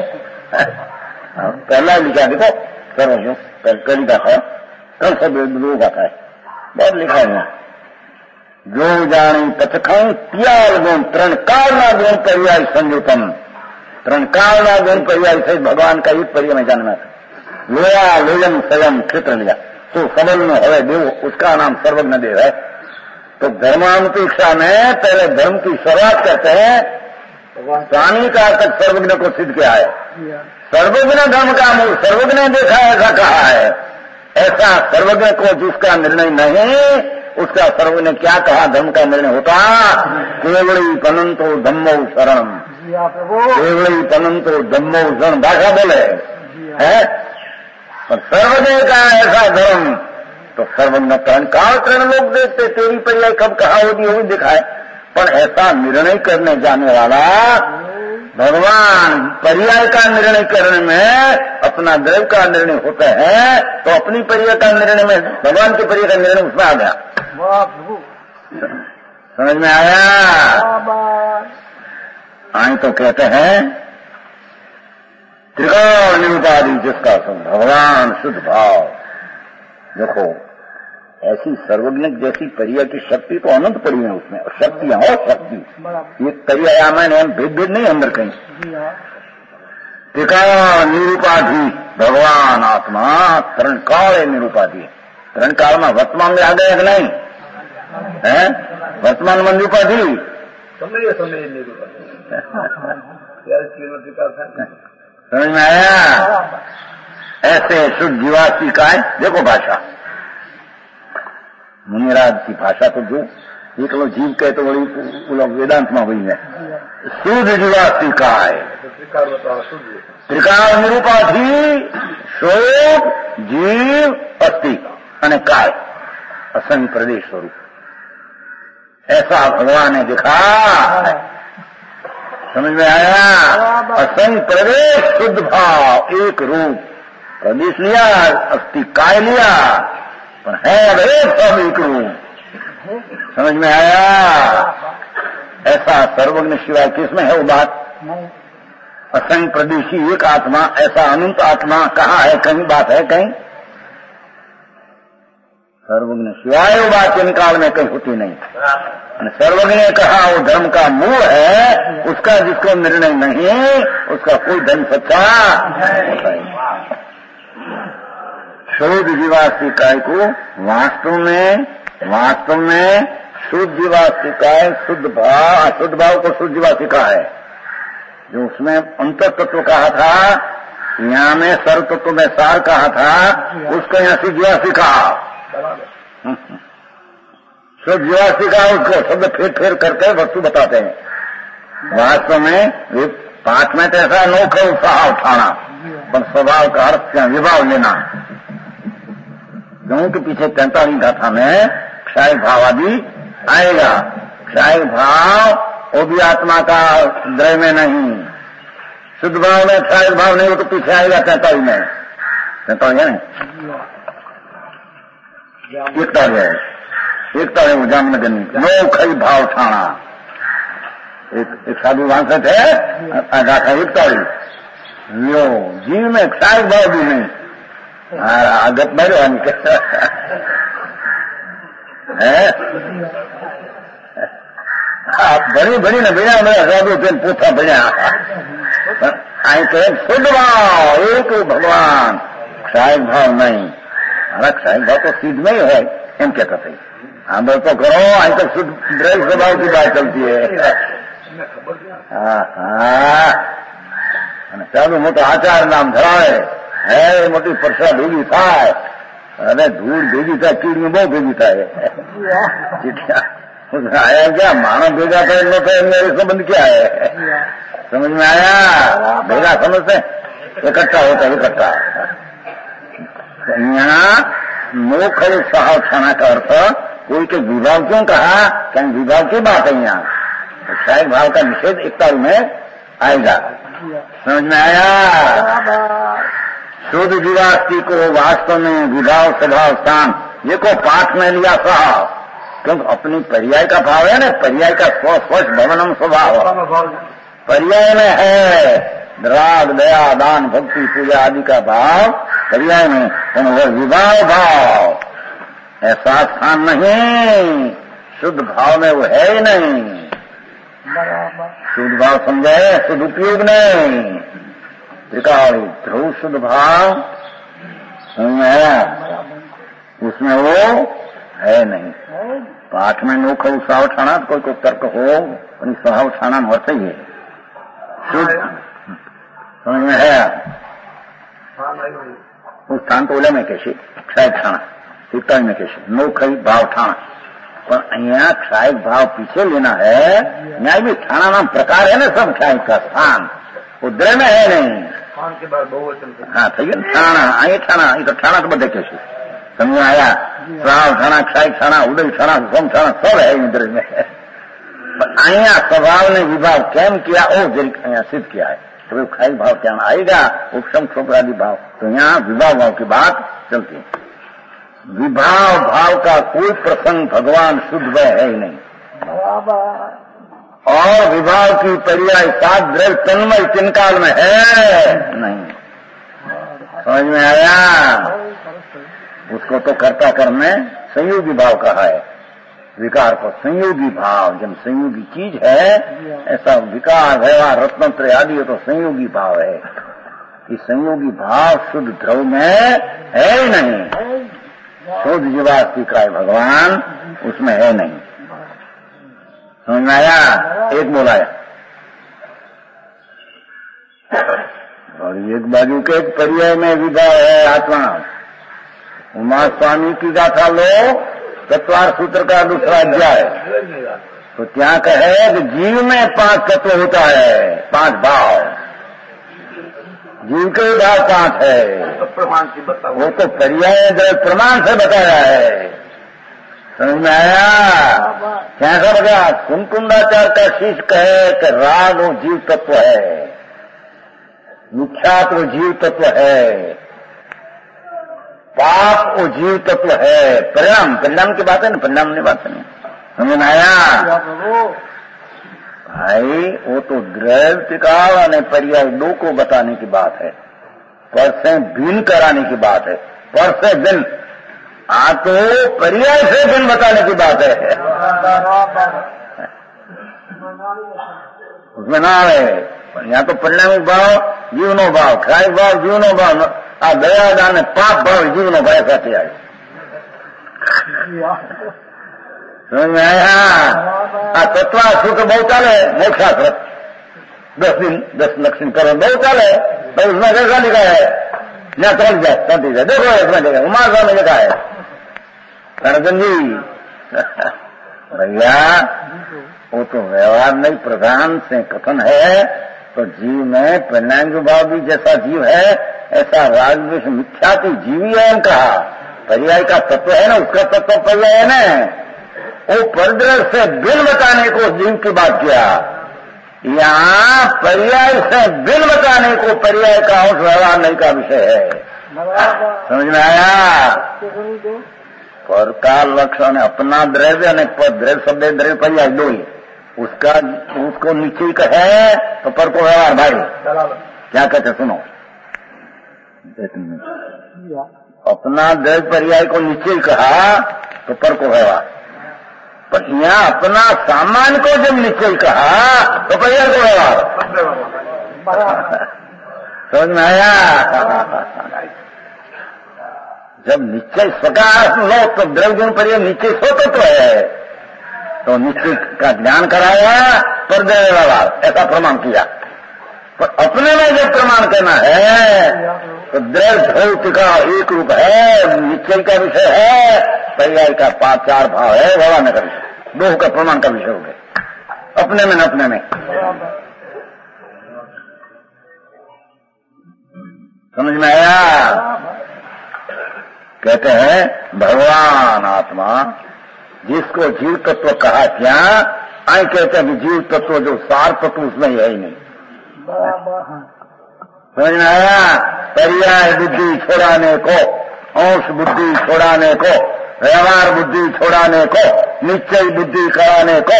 पहला लिखा देखो सर्वज्ञ पहली गाथा कल सब लोग आता है बहुत लिखा है। जो जानी पथखं त्याल गुण तरण कालना गुण पर्याय संयुतम, तरण कालना गुण पर्याय से भगवान का एक पर्याय में जानना था। लोया लोयम स्वयं क्षेत्र लिया तो सबल में हवे देव, उसका नाम सर्वज्ञ देव है। तो धर्मानुपेक्षा में पहले धर्म की शुरुआत करते हैं, स्वामी का तक सर्वज्ञ को सिद्ध किया है। सर्वज्ञ धर्म का मूल सर्वज्ञ देखा ऐसा कहा है। ऐसा सर्वज्ञ को जिसका निर्णय नहीं उसका सर्वज्ञ क्या कहा धर्म का निर्णय होता? केवली पनंतो धम्मो शरण, केवली पनंतो धम्मो शरण भाषा बोले है। पर सर्वज्ञ का ऐसा धर्म तो सर्वज्ञ करण काल करण लोग देखते तेरी पर्याय कब कहा होगी वो भी दिखाए, पर ऐसा निर्णय करने जाने वाला भगवान पर्याय का निर्णय करने में अपना द्रव्य का निर्णय होता है, तो अपनी पर्याय का निर्णय में भगवान के पर्याय का निर्णय उसमें आ गया। समझ में आया? आई तो कहते हैं त्रिकाल निरुपाधि जिसका सब भगवान शुद्ध भाव। देखो ऐसी सर्वज्ञ जैसी पर्याय की शक्ति तो अनंत पड़ी है उसमें, और शक्तियां और शक्ति ये पर्याय मैंने भेद भेद नहीं अंदर कहीं। त्रिकाल निरुपाधि भगवान आत्मा तरण काल है निरुपाधि। तरण काल में वर्तमान में आ गए कि नहीं है? वर्तमान में निरुपाधि समझ में आया? ऐसे शुद्ध जीवासी का है। देखो भाषा मुनिराज की भाषा तो जो એકલો જીવ કહે તો વળી ઓલો વેદાંતમાં હોય ને શુદ્ધ જીવાસ્તી કાય ત્રિકાળ નિરૂપાથી શોક જીવ अस्थि અને काय असंग प्रदेश स्वरूप ऐसा भगवान ने दिखा। समझ में आया? असंग प्रदेश शुद्ध भाव एक रूप प्रदेश लिया अस्थि काय लिया पर है एक सब एक रूप। समझ में आया? ऐसा सर्वज्ञ शिवाय किसमें है वो बात? असंग प्रदेशी एक आत्मा ऐसा अनंत आत्मा कहाँ है? कहीं बात है कहीं? सर्वज्ञ शिवाय वो बात के निकाल में कहीं होती नहीं। सर्वज्ञ ने कहा वो धर्म का मूल है, उसका जिसको निर्णय नहीं उसका कोई धर्म सच्चा नहीं। शुद्ध जीवास्ती काय को वास्तव में वास्तव में शुद्ध जीवास्ती काय शुद्ध भाव अशुद्ध भाव को शुद्ध जीवास्ती का है जो उसमें अंतर तत्व कहा था, यहाँ में सर्व तत्व में सार कहा था, उसको यहाँ शुद्ध जीवास्ती कहा। शुद्ध जीवास्ती का उसको शब्द फेर फेर करके वस्तु बताते हैं। वास्तव में पाठ में तो ऐसा अनोखा उत्साह उठाना पर स्वभाव का अर्थ क्या विभाव लेना। गऊ के पीछे तैंतालीस गाथा में क्षय भाव आदि आएगा। क्षय भाव वो भी आत्मा का द्रय में नहीं, शुद्ध भाव में क्षय भाव नहीं, वो तो पीछे आएगा तैंतालीस में। तैंतालीस है नहीं एकता है एकता है वो जामनगर नो खई भाव ठाणा। एक, एक साधु वांसठ है गाथा एकतालीस लो जीव में क्षय भाव भी नहीं आगत बढ़ो है बड़ी बड़ी ने बढ़िया मेरा साधु पेन पोथा बढ़िया आई तो शुद्ध भाव एक भगवान क्षय भाव नहीं। हमारा क्षय भाव तो सिद्ध में ही है एम कहता थे हम तो करो आई तो शुद्ध द्रव्य स्वभाव की बात चलती है। हाँ हाँ साधु मोटो आचार नाम धरावे है मोटी परसा भेगी थाय अरे धूल भेगी था कीड़ी बहु भेगी थाय आया क्या मानव भेगा था इन तो मेरे संबंध क्या है? समझ में आया? भेगा समझते इकट्ठा होता है इकट्ठा। यहाँ मोख उत्साह उठाना का अर्थ कोई के विभाव क्यों कहा? कहीं विभाव की बात है यहाँ शायद भाव का निषेध एकता में आएगा। समझ में आया? शुद्ध जीवास्ती को वास्तव में विभाव स्वभाव स्थान ये को पाठ में लिया साहब क्योंकि अपनी पर्याय का भाव है ना, पर्याय का स्व स्वच्छ भवनम स्वभाव पर्याय में है। राग दया दान भक्ति पूजा आदि का भाव पर्याय में, वो विभाव भाव ऐसा स्थान नहीं। शुद्ध भाव में वो है ही नहीं। शुद्ध भाव समझे शुद्ध उपयोग नहीं। त्रिकाल ध्रुव शुद्ध भाव उसमें वो है नहीं। पाठ में नोख उत्साह उठाना कोई को तर्क हो उत्साह उठाना होता ही है। शुद्ध समझ में है? उस स्थान तो ओले में कैसे क्षय ठाणा सीता में कैसे नोख भाव ठाणा पर अहिया क्षय भाव पीछे लेना है। न्याय भी ठाणा नाम प्रकार है ना सब क्षय का स्थान उद्रय में है नहीं। हाँ ठीक है ठाणा आई ठाणा तो ठाणा तो बदे कैसे समझ में आया? श्राव ठाणा क्षय ठाणा उदय ठाणा सोम ठाणा सब है इंद्र में। अहिया स्वभाव ने विभाव केम किया ओ जरिया सिद्ध किया है तो क्षय भाव क्या आएगा उपशम क्षोभरादि भाव। तो यहाँ विभाव भाव की बात चलती है। विभाव भाव का कोई प्रसंग भगवान शुद्ध वह है ही नहीं। और विभाव की पर्याय सात द्रव्य तन्मय तिनकाल में है नहीं। समझ में आया? उसको तो कर्ता कर्म में संयोगी भाव कहा है। विकार को संयोगी भाव जब संयोगी चीज है ऐसा विकार व्यवहार रत्नत्रय आदि तो संयोगी भाव है। कि संयोगी भाव शुद्ध ध्रुव में है ही नहीं। शुद्ध जीवास्ती का भगवान उसमें है नहीं। समझ में आया? एक बोलाया और एक बाजू के एक पर्याय में विदा है आत्मा। उमा स्वामी की गाथा लो तत्वार सूत्र का दूसरा अध्याय। तो क्या कहे कि जीव में पांच तत्व होता है, पांच भाव, जीव के भाव पांच है। प्रमाण से बताओ। वो तो पर्याय प्रमाण से बताया है, समझ में आया? कैसा बताया? कुंकुंदाचार्य का शिष्य कहे कि राग वो जीव तत्व है, मिथ्यात्व जीव तत्व है, पाप वो जीव तत्व है। परिणाम, परिणाम की बात है ना, परिणाम की बात नहीं, समझ में आया? भाई वो तो द्रव्य त्रिकाल और पर्याय दो को बताने की बात है, पर से भिन्न कराने की बात है, पर से भिन्न। आ तो पर्याय से भिन्न बताने की बात है, उसमें ना है। यहाँ तो परिणामिक भाव जीवनो भाव, ख्याल भाव जीवनो भाव, आ दया दान पाप भाव जीवनो भाव साथ आए, समझ में आया? आ तत्वा सूत्र बहुत चाले, मोक्षास्त्र दस दिन दस लक्षण करो बहुत चाले, तो उसमें कैसा लिखा है? यहाँ चल जाए शांति जाए, देखो इसमें लिखा उमार साहब ने लिखा है, कर्जन जी भैया वो तो व्यवहार नहीं प्रधान से कथन है। तो जीव में परिणाम भाव भी जैसा जीव है ऐसा राग द्वेष मिथ्याति जीव ही है कहा। पर्याय का तत्व है ना, उसका तत्व पर्याय है ना, वो परद्रव्य से बिल बताने को जीव की बात किया। यहाँ पर्याय से बिल बताने को पर्याय का अंश व्यवहार नहीं का विषय है, समझ में आया? पर का लक्षण अपना द्रव्य ने पर द्रव्य शब्द द्रव्य पर्याय दो ही, उसका उसको नीचे कहे तो पर को व्यवहार। भाई क्या कहते सुनो, अपना द्रव्य पर्याय को नीचे कहा तो पर को व्यवहार, पर यहाँ अपना सामान को जब नीचे कहा तो पर्याय को व्यवहार, समझ में आया? जब निश्चय स्वकार लो तो द्रव्य पर्याय नीचे सोते तो है, तो निश्चय का ज्ञान कराया पर द्रव्य व्यवहार ऐसा प्रमाण किया। पर अपने में जब प्रमाण करना है तो द्रव्य भौतिक का एक रूप है, निश्चय का विषय है, पर्याय का पांच चार भाव है, व्यवहार का विषय, दो का प्रमाण का विषय हो गया अपने में न अपने में, समझ में आया? कहते हैं भगवान आत्मा जिसको जीव तत्व कहा, क्या आई कहते हैं जीव तत्व जो सार तत्व उसमें है ही नहीं, समझ में आया? पर्याय बुद्धि छोड़ाने को, अंश बुद्धि छोड़ाने को, व्यवहार बुद्धि छोड़ाने को, निश्चय बुद्धि कराने को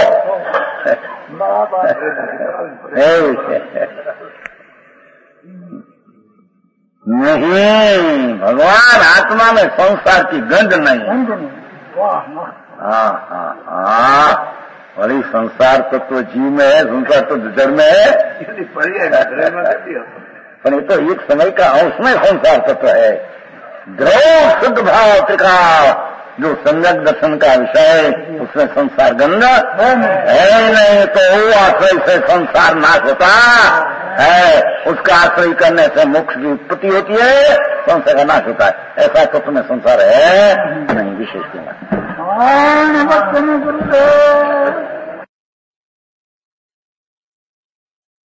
नहीं, भगवान आत्मा में संसार की गंध नहीं। हाँ हाँ हाँ, बड़ी संसार तत्व तो जीव में है, संसार तो जड़ में है, पर ये तो एक समय का अंश में संसार तत्व है। ध्रुव शुद्ध भाव त्रिकाल जो सम्यक दर्शन का विषय, उसमें संसार गंध है नहीं, तो वो आश्रय से संसार नाश होता है, उसका आश्रय करने से मोक्ष की उत्पत्ति होती है, संसार का नाश होता है। ऐसा तत्व में संसार है नहीं, विशेष नहीं।